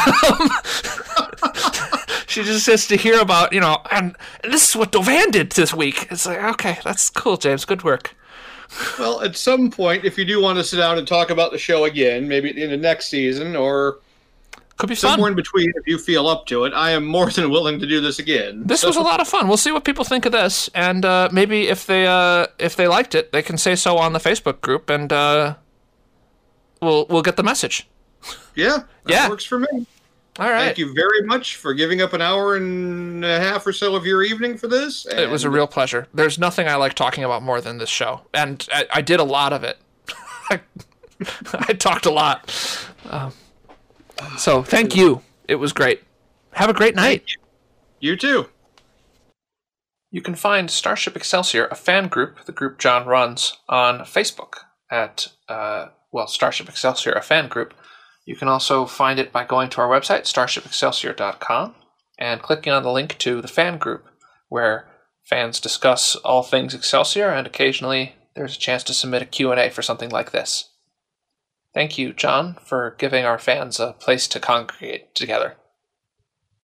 Speaker 2: She just has to hear about, you know, and this is what Dovan did this week. It's like, okay, that's cool, James. Good work.
Speaker 1: Well, at some point, if you do want to sit down and talk about the show again, maybe at the end of next season or
Speaker 2: could be
Speaker 1: somewhere
Speaker 2: fun.
Speaker 1: in between, if you feel up to it, I am more than willing to do this again.
Speaker 2: This so. was a lot of fun. We'll see what people think of this, and uh, maybe if they uh, if they liked it, they can say so on the Facebook group, and uh, we'll we'll get the message.
Speaker 1: Yeah, that
Speaker 2: yeah.
Speaker 1: works for me.
Speaker 2: All right.
Speaker 1: Thank you very much for giving up an hour and a half or so of your evening for this. And...
Speaker 2: It was a real pleasure. There's nothing I like talking about more than this show, and I, I did a lot of it. I, I talked a lot. Um, so thank you. It was great. Have a great night.
Speaker 1: You. you too.
Speaker 2: You can find Starship Excelsior, a fan group, the group John runs, on Facebook at, uh, well, Starship Excelsior, a fan group. You can also find it by going to our website, starship excelsior dot com, and clicking on the link to the fan group, where fans discuss all things Excelsior, and occasionally there's a chance to submit a Q and A for something like this. Thank you, John, for giving our fans a place to congregate together.